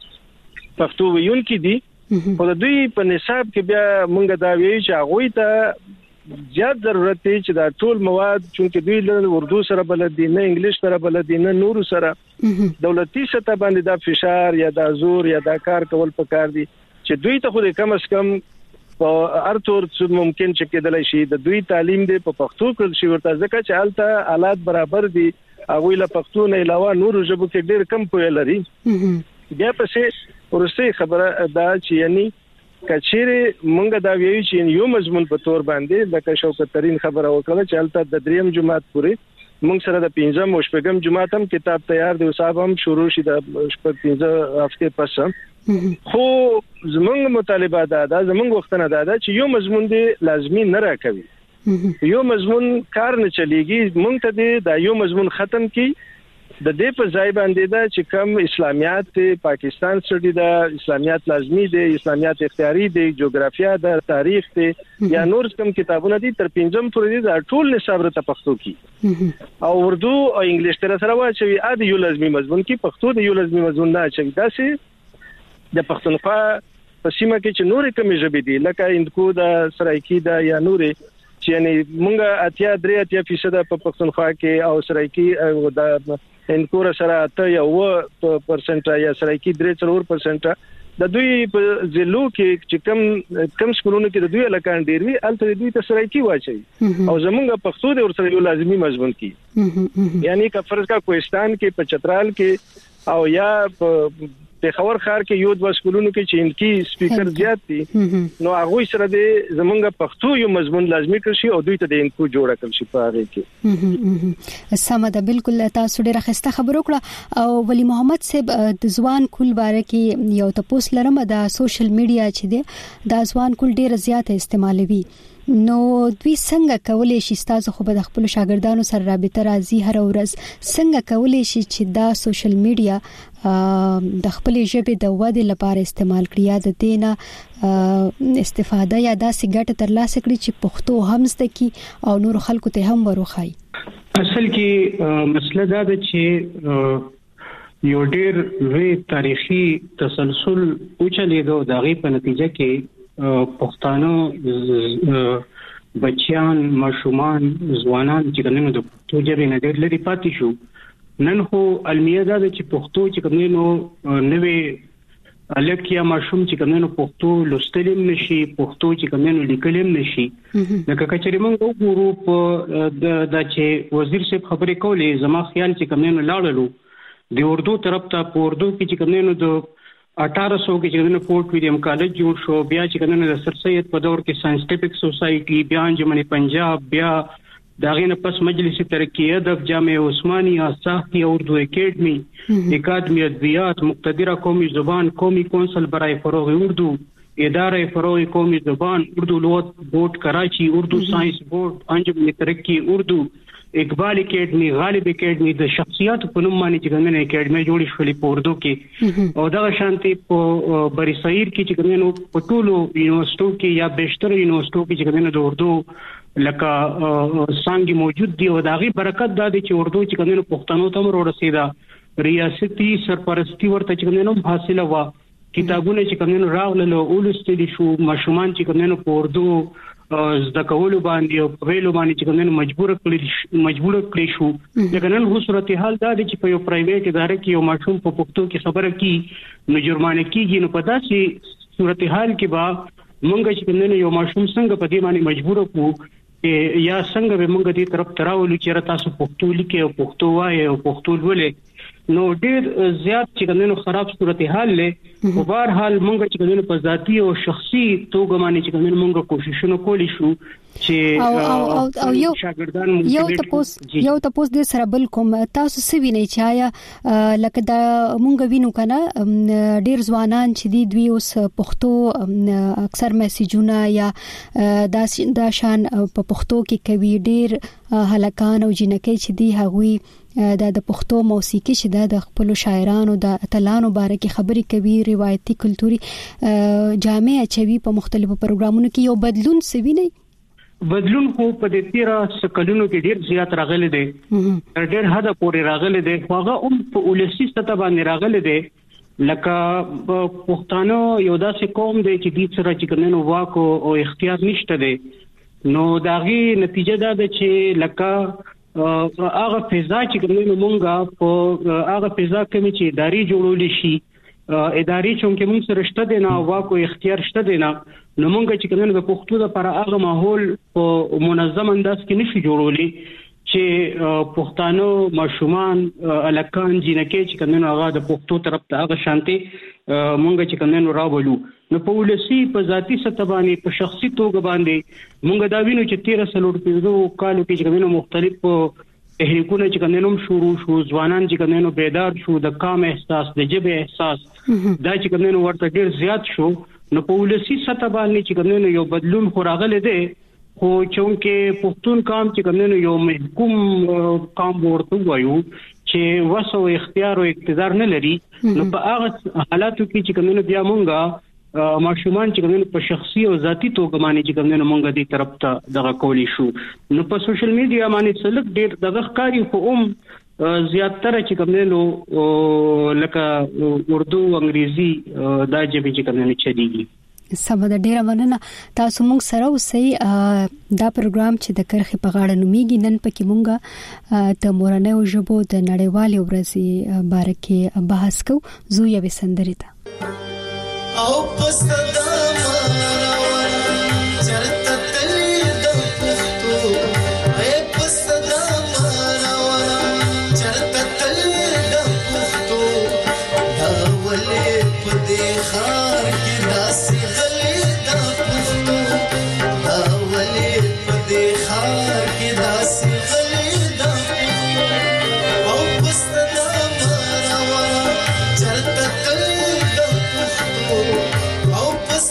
پښتو ویونکي دي خو د دوی په نصاب کې بیا مونږ دا ویو چې هغه ته زیات ضرورت دی چې دا ټول مواد چې دوی له اردو سره بلد دي نه انګلیش سره بلد دي نه نور سره دولتي سطح باندې دا فشار یا دا زور یا دا کار کول پکار دي چې دوی ته خو کم از کم په ارتور ممکن چې کېدلای شي د دوی تعلیم دی په پښتو کې شي ورته ځکه چې حالت حالات برابر دي هغه له پښتو نه علاوه نور ژبو کې ډېر کم پوهه لري بیا پسې ورسته خبره دا چې یعنی کچېره مونږ دا ویو چې یو مضمون په تور باندې د شوکت ترين خبره وکړه چې البته د دریم جماعت پورې مونږ سره د پنځم او شپږم جماعت هم کتاب تیار دی او صاحب هم شروع شي د شپږ پنځه هفته پس خو زمونږ مطالبه دا ده زمونږ وختونه دا ده چې یو مضمون دی لازمي نه راکوي یو مضمون کار نه چلیږي مونږ ته دا یو مضمون ختم کی د دې په ځای باندې دا چې کوم اسلامیات پاکستان سټډي دا اسلامیات لازمي دي اسلامیات اختیاري دي جغرافیا دا تاریخ دي یا نور کوم کتابونه دي تر پنځم پورې دا ټول نصاب ته پښتو کې او اردو او انګلیش تر سره واچوي ا د یو لازمي مضمون کې پښتو د یو لازمي مضمون نه اچوي دا چې د پښتونخوا په سیمه کې چې نور کوم ژبې دي لکه اندکو دا سرایکی دا یا نورې چې یعنی مونږه اتیا درې اتیا فیصد په پښتونخوا کې او سرایکی او د انکور سره ته یو پرسنټ یا سرایکی درې څلور پرسنټ د دوی په ضلعو کې چې کم کم سکولونو کې د دوی لکان ډیر وی الته دوی ته سرایکی واچي او زمونږ پښتو د ورسره یو لازمي مضمون کې یعنی که فرض کا کوهستان کې په چترال کې او یا په پیښور ښار کې یو د سکولونو کې چې انکی سپیکر زیات دي نو هغه سره د زمونږ پښتو یو مضمون لازمي کړی او دوی ته د انکو جوړ کړل شي په هغه کې
سمه ده بالکل تاسو ډیره خسته خبرو کړه او ولی محمد صاحب د ځوان کول باره کې یو تاسو لرم د سوشل میډیا چې دی د ځوان کول ډیره زیاته استعمالوي نو دوی څنګه کولای شي تاسو خو به د خپل شاګردانو سره رابطه راځي هر ورځ څنګه کولای شي چې دا سوشل میډیا د خپل ژبې د ودې لپاره استعمال کړي یا د دینه استفاده یا داسې ګټه ترلاسه کړي چې پښتو هم زده کی او نور خلکو ته هم وروخی؟
اصل کې مسله دا ده چې یو ډېر لوی تاریخي تسلسل اوچلېدو د هغې په نتیجه کې پښتانه بچیان ماشومان ځوانان چې کومه د پښتو ژبې نه ډېر لري پاتې شو. نن خو المیه دا چې پښتو چې کومه نوې الکیا ماشوم چې کومه پښتو لوستلم نشي پښتو چې کومه لیکلم نشي. لکه کچري موږ وګورو په د چې وزیر صاحب خبرې کولې زما خیال چې کومه لاړلو د اردو طرف ته په اردو کې چې کومه د اٹھارہ سو کې چې د فورټ ویلیام کالج جوړ شو بیا چې کنه د سر سید په دور کې ساينټیفیک سوسایټي بیا انجمن پنجاب بیا داغه نه پس مجلس ترقی ادب جامع عثمانیہ ساختی اردو اکیڈمی اکادمی ادبیات مقتدرہ قومی زبان قومی کونسل برائے فروغ اردو ادارہ فروغ قومی زبان اردو لغت بورڈ کراچی اردو سائنس بورڈ انجمن ترقی اردو اقبال اکیډمی غالب اکیډمی د شخصیت په نوم باندې چې کومه اکیډمي جوړې شولې په اردو کې او دا شانتي په بری صغیر کې چې کومه په ټولو یونیورسيټو کې یا بیشتر یونیورسيټو کې چې کومه د اردو لکه څنګه موجود دی او دا غي برکت دا دی چې اردو چې کومه پښتنو ته ور رسیدا ریاستي سرپرستی ورته چې کومه حاصله وا کتابونه چې کومه راغله اولستې شو ماشومان چې کومه په اردو زده کولو باندې او په ویلو باندې چې کومه مجبور کړی مجبور کړی شو. لکه نن خو صورتحال دا دی چې په یو پرایویټ ادارې کې یو ماشوم په پښتو کې خبره کی نو جرمانه کیږي. نو په داسې صورتحال کې با مونږ چې کومه یو ماشوم څنګه په دې باندې مجبور کړو یا څنګه به مونږ دې طرف تراولو چې تاسو پښتو لیکي او پښتو وایي او پښتو ولولې نو ډېر زیات چې کومه خراب صورتحال له په بهر حال مونږ چې کومه په ذاتی او شخصي توګه باندې چې کومه مونږ کوششونه کولی شو چې
او او یو
شاګردان
یو تاسو یو تاسو د سره بل کوم تاسو سوي نه چایا لکه دا مونږ وینو کنه ډېر ځوانان چې دی دوی اوس پښتو اکثر میسجونه یا دا شان په پښتو کې کوي ډېر هلکان او جنکې چې دی هغوی دا د پښتو موسیقي چې د خپل شاعرانو د اتلانو باره کې خبرې کوي روایتي کلتوري جامع اچوي په مختلفو پروګرامونو کې یو بدلون سوي نه
بدلون خو په دې تیرا سکلونو کې ډیر زیات راغلي دي ډیر حد پورې راغلي دي هغه هم په ولسی سطح باندې راغلي دي لکه پښتانه یو داسې قوم دی چې د سره چې کنه واکو او اختیار نشته دي نو داغي نتیجه دا ده چې لکه هغه فضا چې کومه مونږه په هغه فضا کې چې اداري جوړول شي اداري چې موږ سره شته دي نه واکو اختیار شته دي نه نو مونږ چې کومه د پښتو لپاره هغه ماحول په منظم انداز کې نشي جوړولي چې پښتانه ماشومان الکان جنکې چې کومه هغه د پښتو طرف ته هغه شانتي مونږ چې کومه راولو نو په ولسی په ذاتی سطح باندې په شخصي توګه باندې مونږ دا وینو چې تیرہ سلوټ پیزو کالو کې چې کومه مختلف تحریکونه چې کومه شروع شو ځوانان چې کومه بیدار شو د کام احساس د جبه احساس دا چې کومه ورته ډیر زیات شو نو په ولسی سطح باندې چې کومه یو بدلون خو راغلی دی خو چونکه پښتون قام چې کومه یو محکوم قام ورته وایو چې وسو اختیار او اقتدار نه لري نو په هغه حالاتو کې چې کومه بیا مونږه ماشومان چې کومه په شخصي او ذاتی توګه باندې چې کومه مونږ دې طرف ته دغه کولی شو نو په سوشل میډیا باندې سلک ډېر دغه ښکاری خو هم زیاتره چې کومه نو لکه اردو انګریزي دا ژبې چې کومه چلیږي.
سبا د ډیره مننه تاسو موږ سره اوسئ دا پروګرام چې د کرخې په غاړه نومیږي نن پکې مونږه د مورنۍ ژبو د نړیوالې ورځې باره کې بحث کوو زو یوې سندرې ته
او پسدا مراول چرته تلې د پښتو اے پسدا مراول چرته تلې د پښتو دا ولې په دې خار کې داسې غلې د پښتو دا ولې په دې خار کې داسې غلې د پښتو او پسدا مراول چرته تلې او پس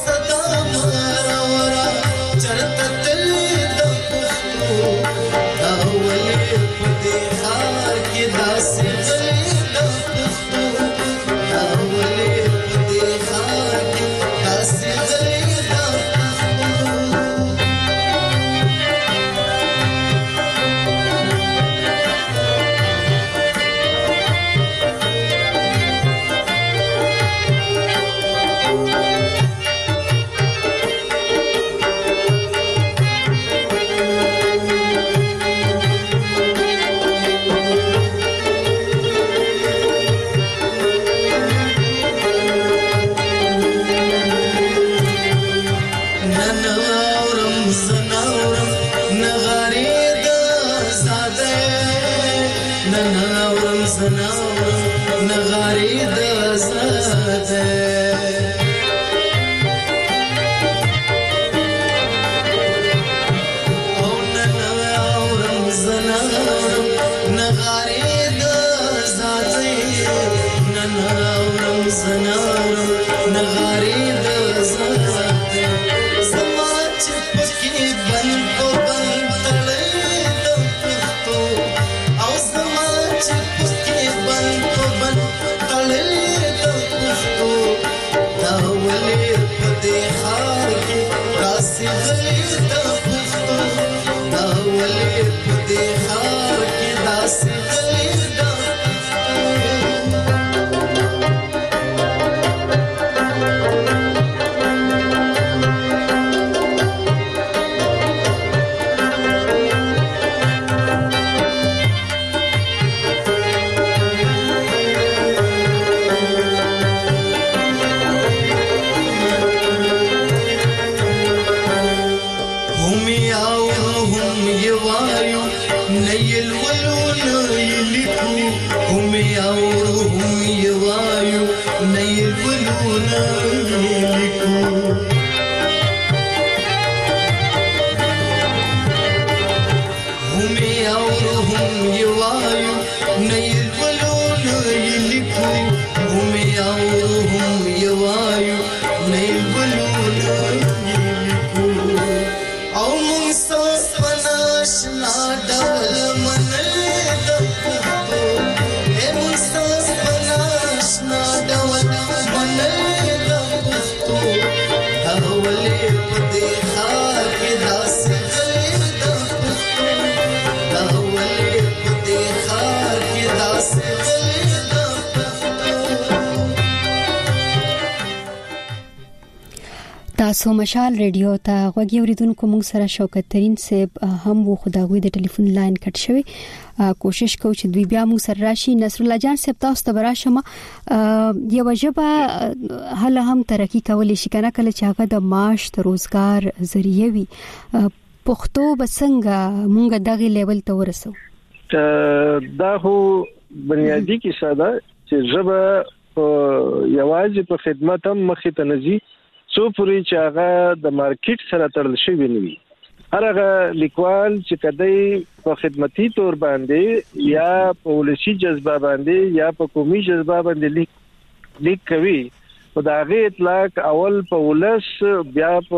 نناورم زناورم نغاری د زاده نناورم زناورم نغاری د زاده او نناورم زناورم نغاری د زاده نناورم زناورم نغاری د زاده زما چې پکې بند په بند تړلې د پښتو او زما چې پکې بند په بند تړلې د پښتو دا ولې په دې ښار کې داسې غلې د پښتو دا ولې په دې ښار کې داسې غلې د
تاسو مشال ریډیو ته غوږی اوریدونکو موږ سره شوکت ترين صاحب هم وو خداوی د ټلیفون لاین کټ شوی کوشش کوو چې دوی بیا موږ سره راشي. نصر الله جان صاحب تاسو ته براشم یو ژبه هله هم ترقی کولای شي کنه کله چې هغه د معاش د روزګار ذریعہ وي پښتو بسنګ موږ دغه لیول ته ورسو.
دا هو بنیادی کې ساده چې ژبه یوازې په خدمت هم مخې ته نزي څو پوری چې هغه د مارکیټ سره تړل شوی نه وي. هرغه لیکوال چې کدی په خدمتي تور باندې یا په ولسی جذبه باندې یا په قومي جذبه باندې لیک لیک کوي او دا غي اطلاق اول په ولس بیا په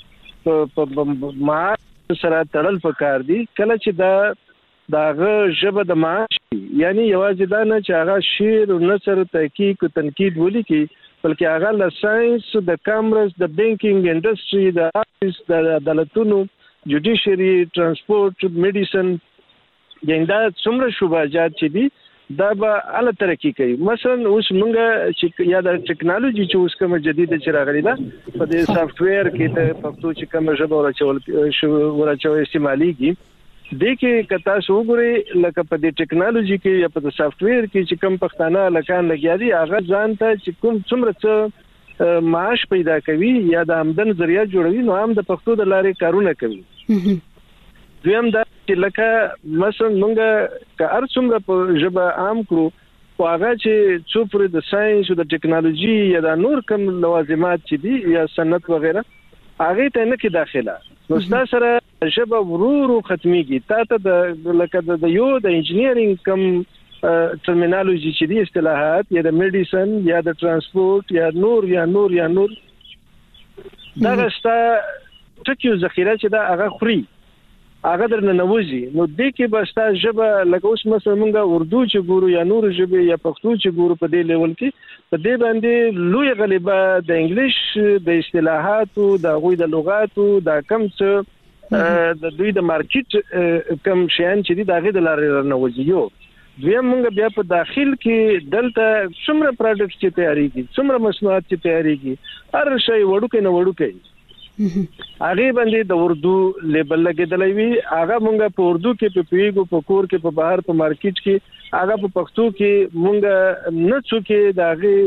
ما سره تړل پکار دي کله چې دا داغه ژبه د معاش یعنی یوازې دا نه چې هغه شعر او نثر تحقیق او تنقید ولیکي بلکې هغه له ساينس د کامرس د بانکینګ انډستری د آفیس د عدالتونو جوډیشری ترانسپورت میډیسن یندا څومره شوباجات چې دي دا به اعلی ترقی کوي. مثلا اوس موږ چې یا د ټیکنالوژي چې اوس کوم جدید چې راغلی دا په دې سافټ ویر کې د پښتو چې کوم ژبه ورچول ورچول استعماليږي دغه کتا سو ګوري لکه په دې ټیکنالوژي کې یا په سافټ ویر کې چې کوم پښتانه لکان لګیاري هغه ځان ته چې کوم څومره څه معاش پیدا کوي یا د آمدن ذریعہ جوړوي نو هم د پښتو د لارې کارونه کوي. دویم دا چې لکه مثلا موږ که هر څومره په ژبه عام کړو او هغه چې څو پر د ساينس او د ټیکنالوژي یا د نور کوم لوازمات چې دي یا صنعت وغیرہ هغه ته نه کې داخله نو ستاسو سره ژبه ورورو ختميږي تا ته د لکه د یو د انجینیرینګ کم ټرمینالوژي چې دي اصطلاحات یا د میډیسن یا د ترانسپورت یا نور یا نور یا نور دا غستا ټکیو ذخیره چې دا هغه خوري هغه درنه نوځي نو د کې بستا ژبه لکه اوس مثلا مونږه اردو چې ګورو یا نور ژبه یا پښتو چې ګورو په دې لیول کې په دې باندې لوی غالبا د انګلیش د اصطلاحاتو د غوي د لغاتو د کم څه د دوی د مارکیټ کم شیان چې دي دغه د لارې نوځي یو دویم موږ بیا په داخل کې دلته څومره پروډکټ چې تیاریږي څومره مصنوعات چې تیاریږي هر شی وړوکې نه وړوکې هغه باندې د اردو لیبل لګیدلې وي هغه موږ په اردو کې په پیګو په کور کې په بهر په مارکیټ کې هغه په پښتو کې موږ نه څوکې دغه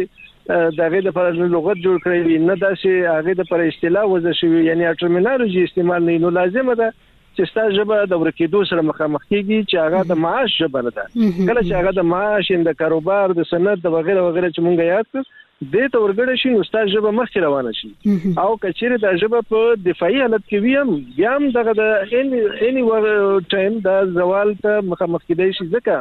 دغه د پر لغت جوړ کړی نه داسې هغه د پر اصطلاح وځ شوی یعنی ټرمینالوژي استعمال نه نو لازمه ده چې ستاسو ژبه د ورکیدو سره مخامخ کیږي چې هغه د معاش ژبه نه ده کله چې هغه د معاش د کاروبار د سند د وغیرہ وغیرہ چې مونږ یاد کړ د ته ورګړې شي نو ستاسو ژبه مخکې روانه شي او کچېره د ژبه په دفاعي حالت کې ویم بیا هم دغه د اني ور ټایم د زوال ته مخامخ کېدای شي ځکه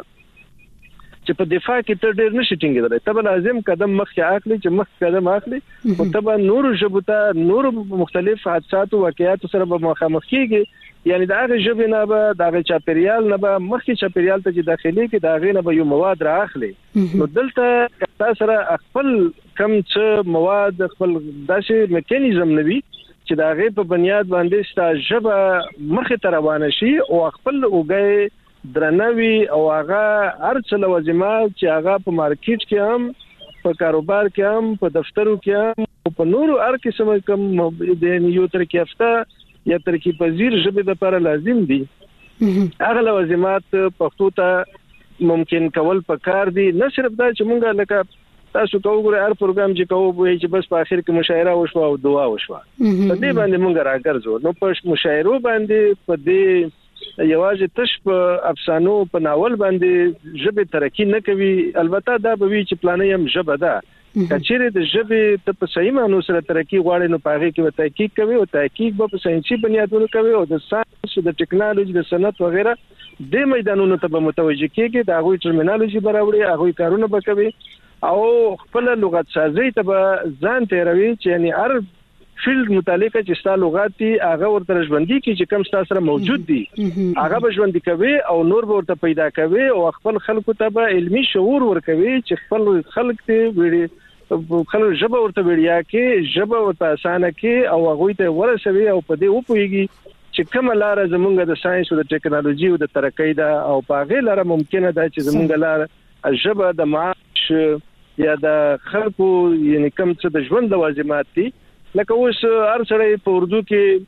چې په دفاع کې تر ډیر نشي ټینګېدل ته لازم قدم مخکې اخلي چې مخ قدم اخلي او ته نور ژبه ته نور مختلف حادثات او واقعیات سره به مخامخ کیږي یعنی دا هغه ژبه نه به دا هغه چاپیریال نه به مخکې چاپیریال ته چې داخلي کې دا هغه نه به یو مواد راخلي نو دلته تاسو سره خپل کم څه مواد خپل داسې میکانیزم نوي چې دا هغه په بنیاد باندې ستاسو ژبه مخې ته روانه شي او خپل اوګي درنوي او هغه هرڅه لوازمه چې هغه په مارکیټ کې هم په کاروبار کې هم په دفترو کې هم په نورو هر قسم کوم د یو ترکیفته یا ترکیب پذیر ژبه د لپاره لازم دي هغه لوازمات پښتو ته ممکن کول پکار دي نه صرف دا چې مونږه لکه تاسو کوو هر پروګرام چې کوو وایي چې بس په اخر کې مشاعره وشو او دعا وشو په دې باندې مونږ راګرځو نو په مشاعرو باندې په دې یوازې تش په افسانو په ناول باندې ژبه ترقی نه کوي البته دا به وی چې پلانې هم ژبه ده کچېره د ژبې ته په صحیح معنی سره ترقی غواړي نو پاره کې وته تحقیق کوي او تحقیق به په ساينسي بنیادونو کوي او د ساينس د ټکنالوژي د صنعت وغیرہ د میدانونو ته به متوجه کیږي دا غوي ټرمینالوژي براوړي هغه کارونه به کوي او خپل لغت سازي ته به ځان تیروي چې یعنی هر فیلډ متعلقه چې ستاسو لغات دي هغه ورته ژوندۍ کی چې کوم ستاسو سره موجود دي هغه به ژوندۍ کوي او نور به ورته پیدا کوي او خپل خلکو ته به علمي شعور ورکوي چې خپل خلک ته ویړي خلک ژبه ورته ویډیا کې ژبه ورته اسانه کې او هغه ته ورسوي او په دې وپويږي چې کوم لار زمونږ د ساينس او د ټکنالوژي او د ترقۍ دا او په غیر لار ممکنه ده چې زمونږ لار ژبه د معاش یا د خلکو یعنی کوم څه د ژوند لوازمات دي لکه اوس هر سړی په اردو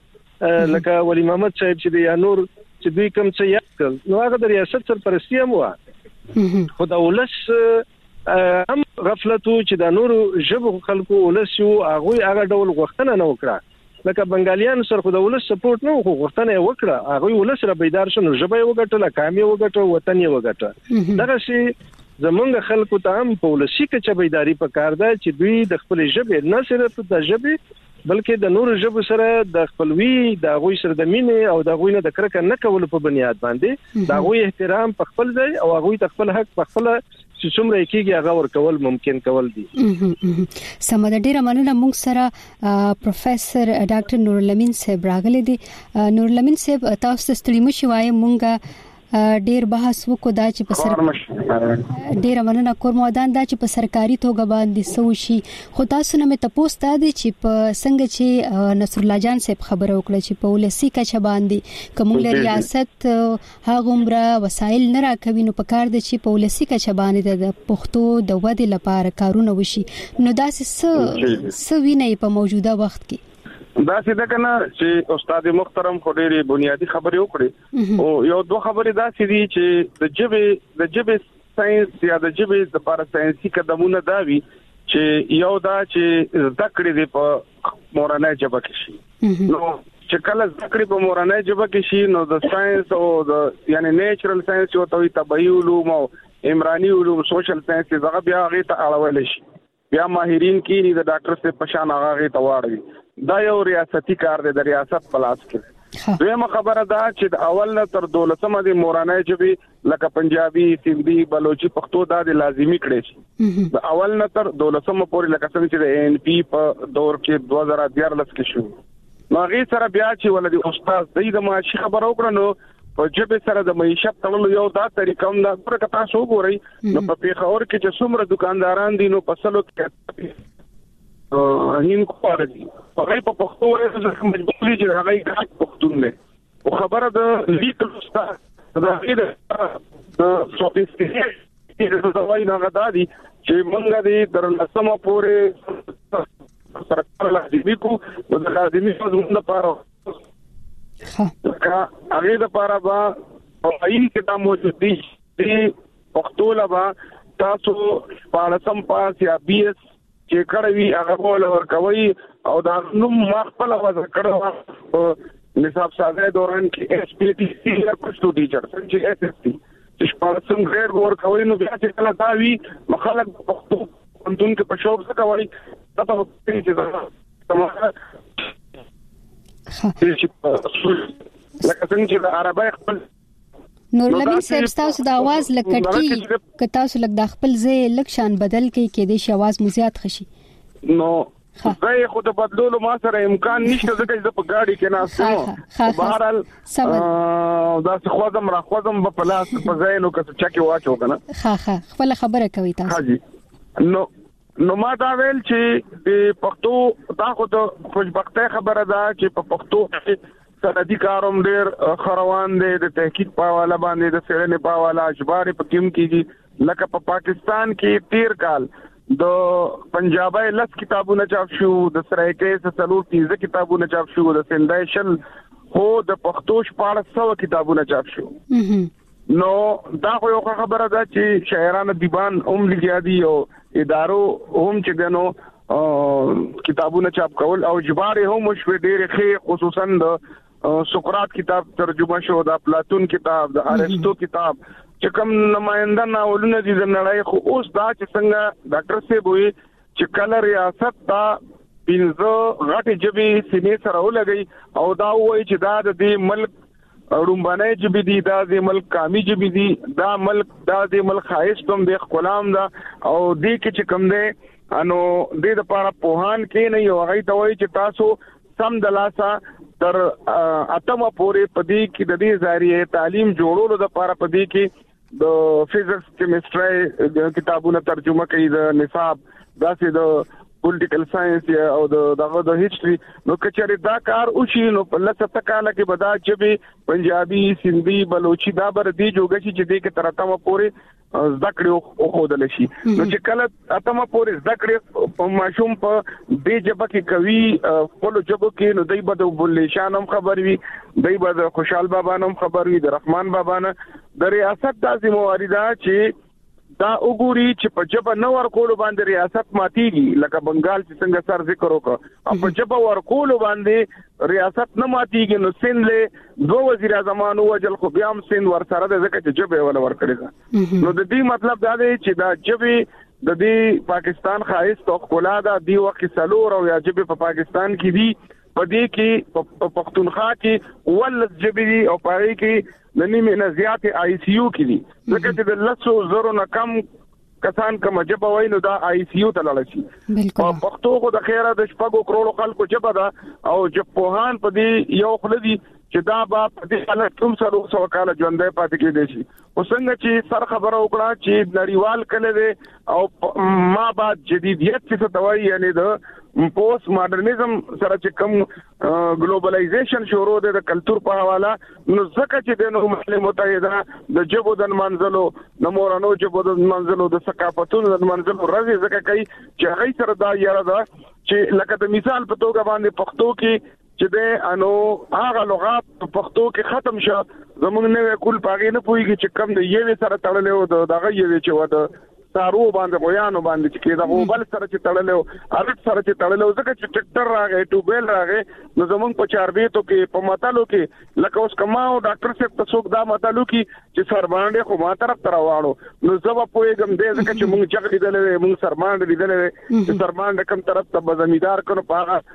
کې لکه ولی محمد صاحب چې دی یا نور چې دوی کوم څه یاد کړ نو هغه د ریاست سرپرستی هم و خو د ولس هم غفلتو چې د نور ژبو خلکو ولس یو هغه هغه ډول غوښتنه نه وکړه لکه بنگالیان سره خو د ولس سپورټ نه خو غوښتنه وکړه هغه ولس را بیدار شنو ژبه وګټله کامي وګټه وطن یې وګټه دغه شی زمونږ خلکو ته هم په ولسی کې چې بیداری پکار ده چې دوی د خپل ژبې نه صرف د ژبې بلکې د نورو ژبو سره د خپلوي د غوي سره د مینې او د غوي نه د کرکه نه کول په بنیاد باندې د غوي احترام په خپل ځای او غوي د خپل حق په خپل چې څومره کېږي هغه ورکول ممکن کول دي
سمه ډیره مننه موږ سره پروفیسور ډاکټر نور لمین صاحب راغلي دي نور لمین صاحب تاسو ستړي مشي وای مونږه ډیر بحث وکړو دا چې په سر ډیر مننه کوم ودان دا چې په سرکاري توګه باندې سوشي خو تاسو نه مې تاسو ته دي چې په څنګه چې نصر الله جان صاحب خبره وکړه چې په ولسی کچه باندې کوم ریاست هغه عمره وسایل نه راکوي نو په کار دي چې په ولسی کچه باندې د پښتو د ودې لپاره کارونه وشي نو دا څه څه ویني په موجوده وخت کې
دا څه ده کنه چې استاد محترم خو ډېری بنیادی خبرې وکړي او یو دوه خبرې دا چې دي چې د جبه د جبه ساينس یا د جبه د لپاره ساينسي قدمونه دا وی چې یو دا چې ذکر دې په مورانه جبه کې شي نو چې کله ذکر په مورانه جبه کې شي نو د ساينس او د یعنی نیچرل ساينس او توي طبيعي علوم او عمراني علوم سوشل ساينس هغه بیا هغه ته اړول شي بیا ماهرین کې د ډاکټر سے پشان هغه ته واړوي دا یو ریاستي کار دی د ریاست پلاس کې دویمه خبره دا چې د اول نه تر دولسمه د مورانه جبې لکه پنجابي سندي بلوچي پښتو دا د لازمي کړي شي د اول نه تر دولسمه پورې لکه څنګه چې د ان پی په دور کې دوه هزار دیارلس کې شو نو هغه سره بیا چې ولدي استاد د معاشي خبر وکړو نو په جبه سره د معیشت تړلو یو دا طریقه هم دا پرکه تاسو وګورئ نو په پیښور کې چې څومره دکانداران دي نو په سلو کې هین کوړه دي هغه په پښتو ورته مجبوري چې هغه ګټ پښتون نه او خبره د لیکل استاد دا غیر د سوفیسټیکیټ د دوای نه غدادي چې مونږ دې درنسمه پورې سرکار لازمي کو د لازمي فزون لپاره ها هغه د لپاره با اين کې دا موجود دي چې پښتو لبا تاسو پالسم پاس یا بي اس چې کړه وی هغه بول ورکوي او دا نو مخبل وځ کړه نصاب ساده دوران کې ایس پی ټی سی یا پښتو ټیچر چې ایس ایس ټی چې شپږم ګریډ ورکوي نو بیا چې کله دا وی مخالک پښتو انتون کې پښوب څه کوي تاسو په دې چې تمام لکه څنګه چې عربی خپل
نور لبین صاحب تاسو د आवाज لکټي ک تاسو لک د خپل ځای لک شان بدل کې کې د شواز مزيات خشي
نو زه خو د بدلولو ما سره امکان نشته ځکه چې په گاډي کې ناسم بهرحال دا څه خوځم را خوځم په پلاس په ځای نو که څه چکه واچو کنه
ها ها خپل خبره کوي تاسو
ها جی نو نو ما دا ویل چې د پښتو دا خو د خوشبختۍ خبره ده چې په پښتو سندي کاروم ډېر خروان دي د تحقیق په حواله باندې د سړنې په حواله اجبار په کیم کیږي لکه په پاکستان کې تیر کال د پنجابي لس کتابونه چاپ شو د سرایکې سلور تیزه کتابونه چاپ شو د سندایشل خو د پښتو شپږ سوه کتابونه چاپ شو نو دا خو یو خبره ده چې شاعرانه دیوان هم لګیا دي او ادارو هم چې دنو کتابونه چاپ کول او اجبار هم شو ډېر ښه خصوصا د سقراط کتاب ترجمه شو د افلاطون کتاب د ارسطو کتاب چې کوم نماینده ناولونه دي د نړۍ خو اوس دا چې څنګه ډاکټر صاحب وي چې کله ریاست تا پینځه غټ جبي سینې سره ولګي او دا وایي چې دا د دې ملک رومبانه جبي دي دا د ملک کامي جبي دي دا ملک دا د ملک خایستوم د غلام دا او دې کې چې کوم دی انو دې د پاره پوهان کې نه یو غي ته وایي چې تاسو سم دلاسا تر اتمه پورې پدې کې د دې ذریعہ تعلیم جوړولو د لپاره پدې کې د فزکس کیمستري کتابونه ترجمه کوي د نصاب داسې د پولیټیکل ساينس او د دغه د هیستوري نو کچره دا کار او شي نو په لسه تکاله کې بدا چې پنجابي سندي بلوچي دا بر دي جوګه چې دې کې تر اتمه پورې زکړو او خودل شي نو چې کله اتمه پورې زکړې په ماشوم په دې جبه کې کوي خپل جبه کې نو دای بده بلشانم خبر وي دای بده خوشحال بابا نوم خبر وي د رحمان بابا نه د ریاست د ذمہواری دا چې دا وګوري چې په جبه نو ورکول باندې ریاست ماتيږي لکه بنگال چې څنګه سر ذکر وکړه په جبه ورکول باندې ریاست نه ماتيږي نو سند له دوه وزیر اعظمانو وجل خو بیا هم سند ور سره د ځکه چې جبه ولا ورکړي نو د دې مطلب دا دی چې دا جبه د دې پاکستان خایست او خلا دا دی وخت سلور او یا جبه په پاکستان کې دی په دې کې په پښتونخوا کې ول جبه او پای کې د نیمه نه زیات آی سی یو کې دي ځکه چې د لسو زرو نه کم کسان کوم جبه وای نو دا آی سی یو ته لاړ شي او پښتو خو د خیره د شپږو کروڑو خلکو جبه ده او جبهان په دې یو خلدي چې دا با په دې حالت کوم سره سو کال ژوندې پاتې کېدې شي او څنګه چې سر خبره وکړه چې نړیوال کله دي او ما بعد جديدیت څه توای یعنی د پوسټ ماډرنیزم سره چې کوم ګلوبلایزیشن شروع ده د کلچر په حواله نو ځکه چې د ملل متحده د جبو د منځلو د مورانو جبو د منځلو د ثقافتونو د منځلو راځي ځکه کوي چې هغه سره دا یاره ده چې لکه د مثال په توګه باندې پښتو کې چې د انو هغه لغات په پښتو کې ختم شو زمونږ نه کول پاګې نه پويږي چې کم د یوې سره تړلې و د دغه یوې چې و د سارو باندې غویانو باندې چې کېدا وو بل سره چې تړلې ارت سره چې تړلې ځکه چې ټریکټر راغی ټوبل راغی نو زمونږ په چاربېتو کې په ماتالو کې لکه اوس کماو ډاکټر صاحب ته څوک دا ماتالو کې چې سر باندې خو ما طرف تر واړو نو زما پوېګم دې ځکه چې مونږ چغلې دلې مونږ سر باندې لیدلې چې سر باندې کوم طرف ته زمیدار کړو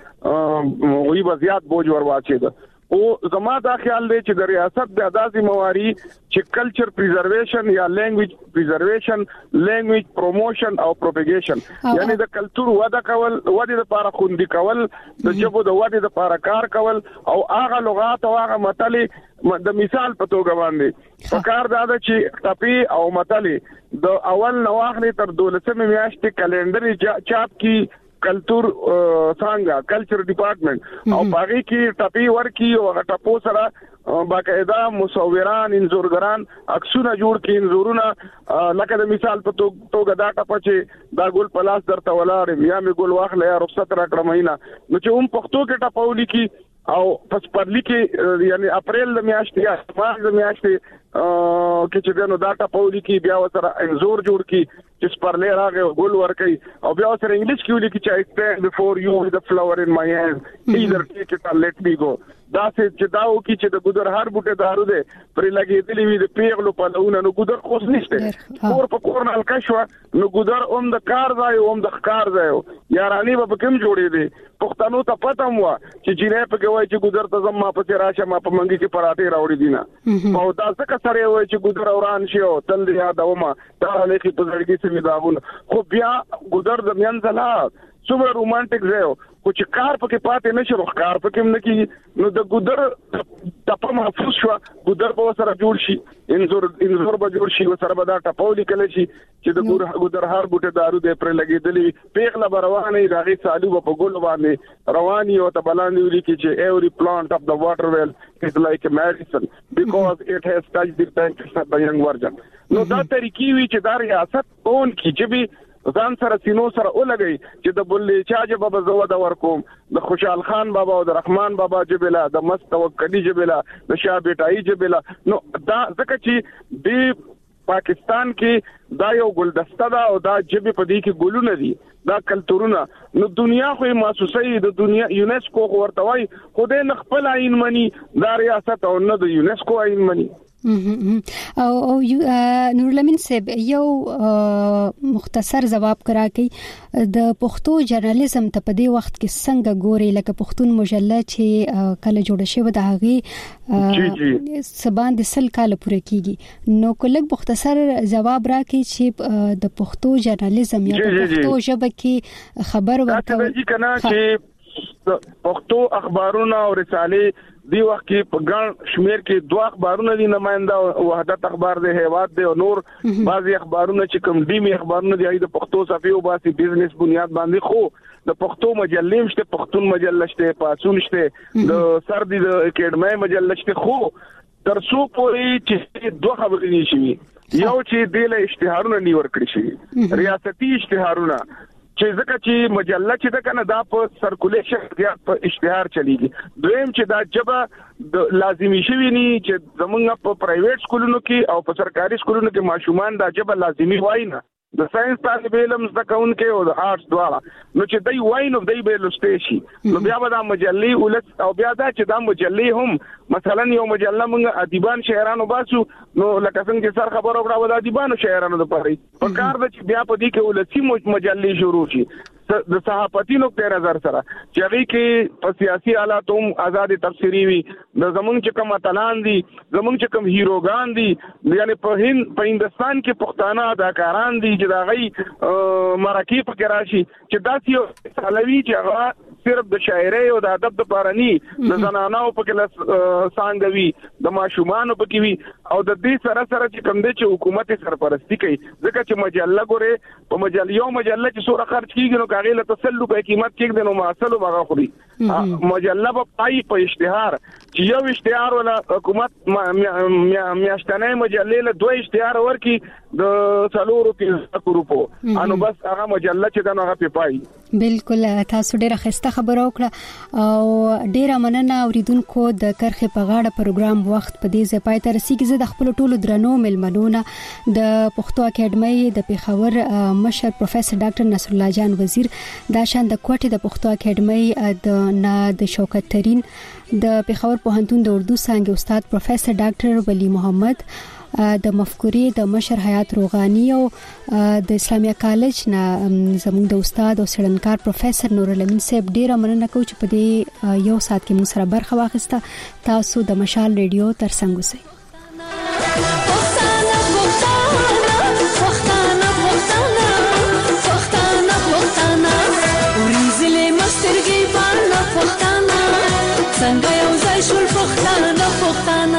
پاغه وی وضعیت بوج ور واچي ده او زما دا خیال دی چې د ریاست د اداسي مواري چې کلچر پریزرویشن یا لینګویج پریزرویشن لینګویج پروموشن او پروپاګیشن یعنی د کلچر وده کول وده لپاره خوندي کول د جبو د وده لپاره کار کول او هغه لغات او هغه متلې د مثال په توګه باندې فکر دا ده چې ټپي او متلې د اول نواخلي تر دولسمه میاشتې کلندر چاپ کی کلچر څنګه کلچر ډپارټمنټ او باغی کې ټپی ورکی او ټپو سره باقاعده مصوران انزورګران عکسونه جوړ کړي انزورونه لکه د مثال په توګه دا ټپ چې دا ګل پلاس درته ولار یا می ګل واخله یا رخصت راکړه مهینه نو چې هم پښتو کې ټپولي کې او پس پرلی کې یعنی اپریل د میاشتې یا مارچ د میاشتې کې چې دنو دا ټپولي کې بیا وسره انزور جوړ کړي چې سپرلې راغی ګل ورکي او بیا سره انګلیش کې ولیکي چې I stand before you with a flower in my hand either take it or let me go دا چې دا و کی چې د ګودر هر بوټه دارو ده پرې لګېدلې وي د پیغلو په لونه نو ګودر خوښ نشته کور په کور نه الکشوا نو ګودر اوم د کار ځای اوم د ښکار ځای یارانی به کوم جوړې دي پښتنو ته پته مو چې جنې په کې وای چې ګودر ته زما په راشه ما په منګي کې پراټې راوړې دي نه او دا څه سره وای چې ګودر اوران شي او تل یاد اومه دا لکه په زړګي سمې داغونه خو بیا ګودر د میان زلا څومره رومانټیک ځای خو چې کار پکې پاتې نشي روخ کار پکې نه کی نو د ګودر ټپه محفوظ شو ګودر په سره جوړ شي انزور انزور به جوړ شي سره به دا ټپو لیکل شي چې د ګودر هر بوټه دارو دې پر لګېدلې پیغله بروانه راغی سالو په ګل باندې رواني او ته بلاندې ولیکي چې every plant of the water well is like a medicine because it has touched the tank of the young virgin نو دا طریقې وی چې دا ریاست اون کی چې به ځان سره سينو سره ولګي چې د بلې چاجه بابا زو د ورکوم د خوشحال خان بابا او د رحمان بابا جبلا د مست توکلی جبلا د شاه بیٹای جبلا نو دا ځکه چې د پاکستان کې دا یو ګلدسته ده او دا جبې په دې کې ګلونه دي دا کلتورونه نو دنیا خو محسوسه د دنیا یونیسکو ورته وای خو د خپل عین منی دا ریاست او نه د یونیسکو عین منی
او او نور لمن صاحب یو مختصر جواب کرا کی د پښتو جرنالیزم ته په دې وخت کې څنګه ګوري لکه پښتون مجله چې کله جوړ شوی د هغه سبان د سل کال پوره کیږي نو کله مختصر جواب راکړي چې د پښتو جرنالیزم یا پښتو ژبه کې خبر ورکوي کنه
چې پښتو اخبارونه او رسالې دی وخت کې په ګڼ شمیر کې دوه اخبارونه دي نمائنده وحدت اخبار دی هیواد دی او نور بعضي اخبارونه چې کوم ډیمی اخبارونه دي د پښتو صفحې او باسي بزنس بنیاد باندې خو د پښتو مجلې مشته پښتون مجله شته پاسون شته د سردي د اکیډمي مجله شته خو ترڅو پورې چې دوه خبرې نشي یو چې د اشتهارونه نیور کړی شي ریاستي اشتهارونه چې ځکه چې مجله چې دا کنه دا په سرکولیشن زیات په اشتهار چلیږي دویم چې دا جبه لازمی شوی ني چې زمونږ په پرایویټ سکولونو کې او په سرکاري سکولونو کې ماشومان دا جبه لازمی وای نه د ساينس طالب علم زده کوونکي او د آرټس دواړه نو چې دوی وای نو دوی به لسته شي نو بیا به دا مجلې ولس او بیا دا چې دا مجلې هم مثلا یو مجله موږ ادیبان شاعرانو باسو نو لکه څنګه چې سر خبر او د ادیبانو شاعرانو لپاره په کار د چې بیا په دې کې ولسی مجلې شروع شي د صحافتي نقطه نظر سره چې هغه کې په سیاسي حالات هم آزاد تفسیری وي د زمونږ چې کوم اتلان دي زمونږ چې کوم هیروګان دي یعنی په هند په هندستان کې پښتانه اداکاران دي چې دا غي مرکه په راشي چې داسې یو سالوي چې هغه صرف د شاعرۍ او د ادب لپاره نه د زنانو په کې سانګوي د ماشومان په کې وي او د دې سره سره چې کوم د حکومت سرپرستی کوي ځکه چې مجله ګوره په مجله یو مجله چې سوره خرج کیږي نو هغه له تسلو په قیمت کې د نو معسلو باغ خوري مجله په پای په اشتهار چې یو اشتهار ولا حکومت میاشتنه مجله له دوه اشتهار ورکی د څلورو کې روپو انو بس هغه مجله چې دا هغه په پای
بالکل تاسو ډیره خسته خبره وکړه او ډیره مننه اوریدونکو د کرخه په غاړه پروګرام وخت په دې ځای پای ته رسیدي زه د خپل ټولو درنو ملمنونه د پښتو اکیډمي د پیښور مشر پروفیسور ډاکټر نصر الله جان وزیر دا شان د کوټې د پښتو اکیډمي د نه د شوکت ترين د پیښور پوهنتون د اردو څانګې استاد پروفیسور ډاکټر ولی محمد د مفکوري د مشر حیات روغانی او د اسلامیه کالج نه زموږ د استاد او سړنکار پروفیسور نور الامین صاحب ډیره مننه کوم چې په دې یو سات کې موږ سره برخه واخیسته تاسو د مشال ریډیو ترڅنګ اوسئ څنګه یو ځای شول پښتانه پښتانه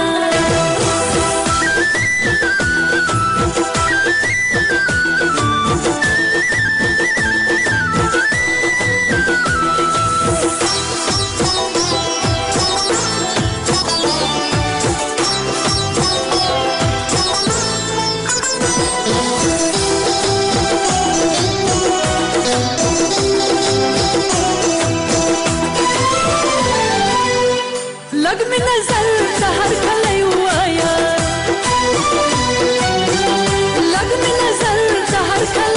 لګ می نظر سحر کله وایا لګ می نظر سحر کله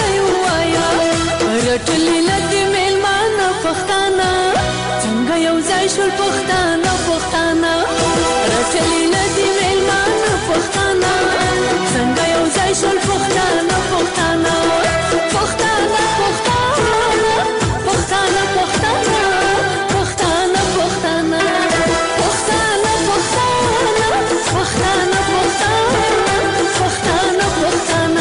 ځای شول پښتانه پښتانه راټلي لدی میلمانه پښتانه څنګه یو ځای شول پښتانه پښتانه پښتانه پښتانه پښتانه پښتانه پښتانه پښتانه پښتانه پښتانه پښتانه پښتانه پښتانه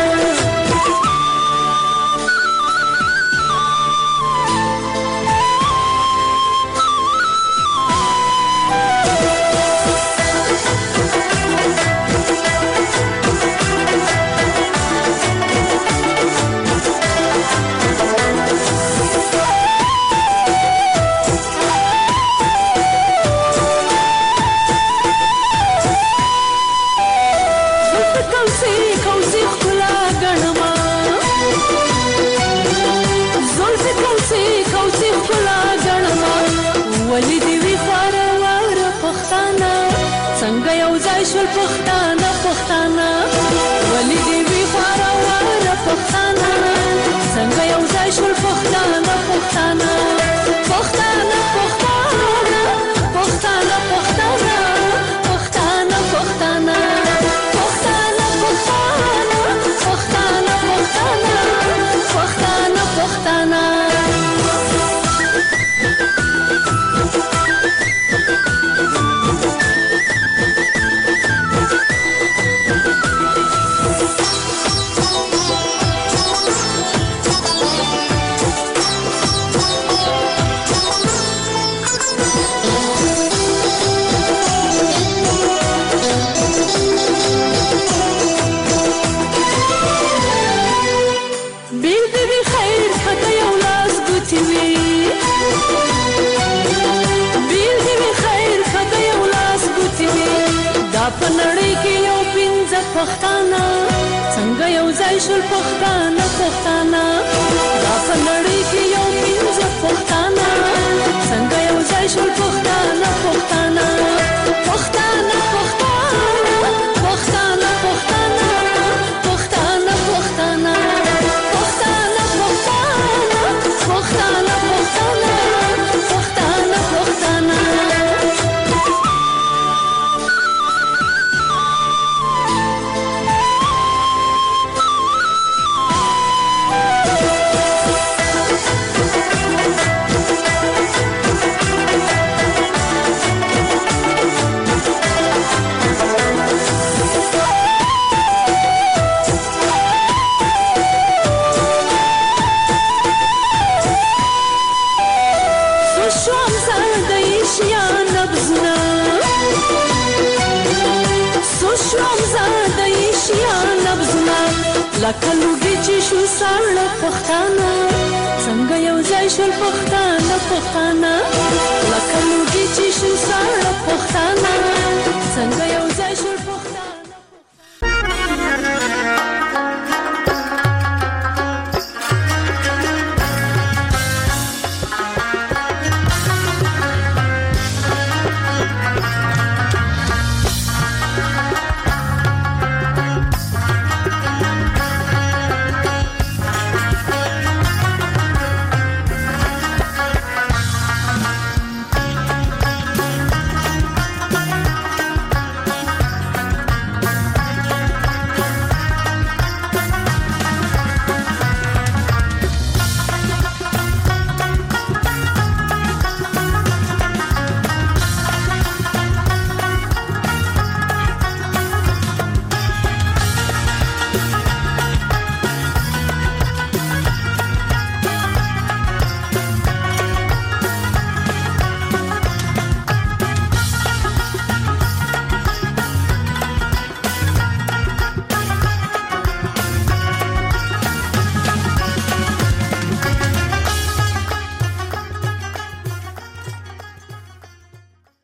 پښتانه پښتانه ولې دی وی خورا واره پښتانه څنګه یو ځای شول پښتانه پښتانه پښتانه پښتانه پښتانه پښتانه پښتانه پښتانه پښتانه پښتانه پښتانه پښتانه پښتانه پښتانه څنګه یو ځای شول پښتانه پښتانه دا په نړۍ کې یو پنځه پښتانه څنګه یو ځای شول پښتانه پښتانه پښتانه پښتانه پښتانه پښتانه پښتانه پښتانه پښتانه پښتانه پښتانه پښتانه لکه لوګي چې شو ساړه پښتانه څنګه یو ځای شول پښتانه پښتانه لکه لوګي چې شو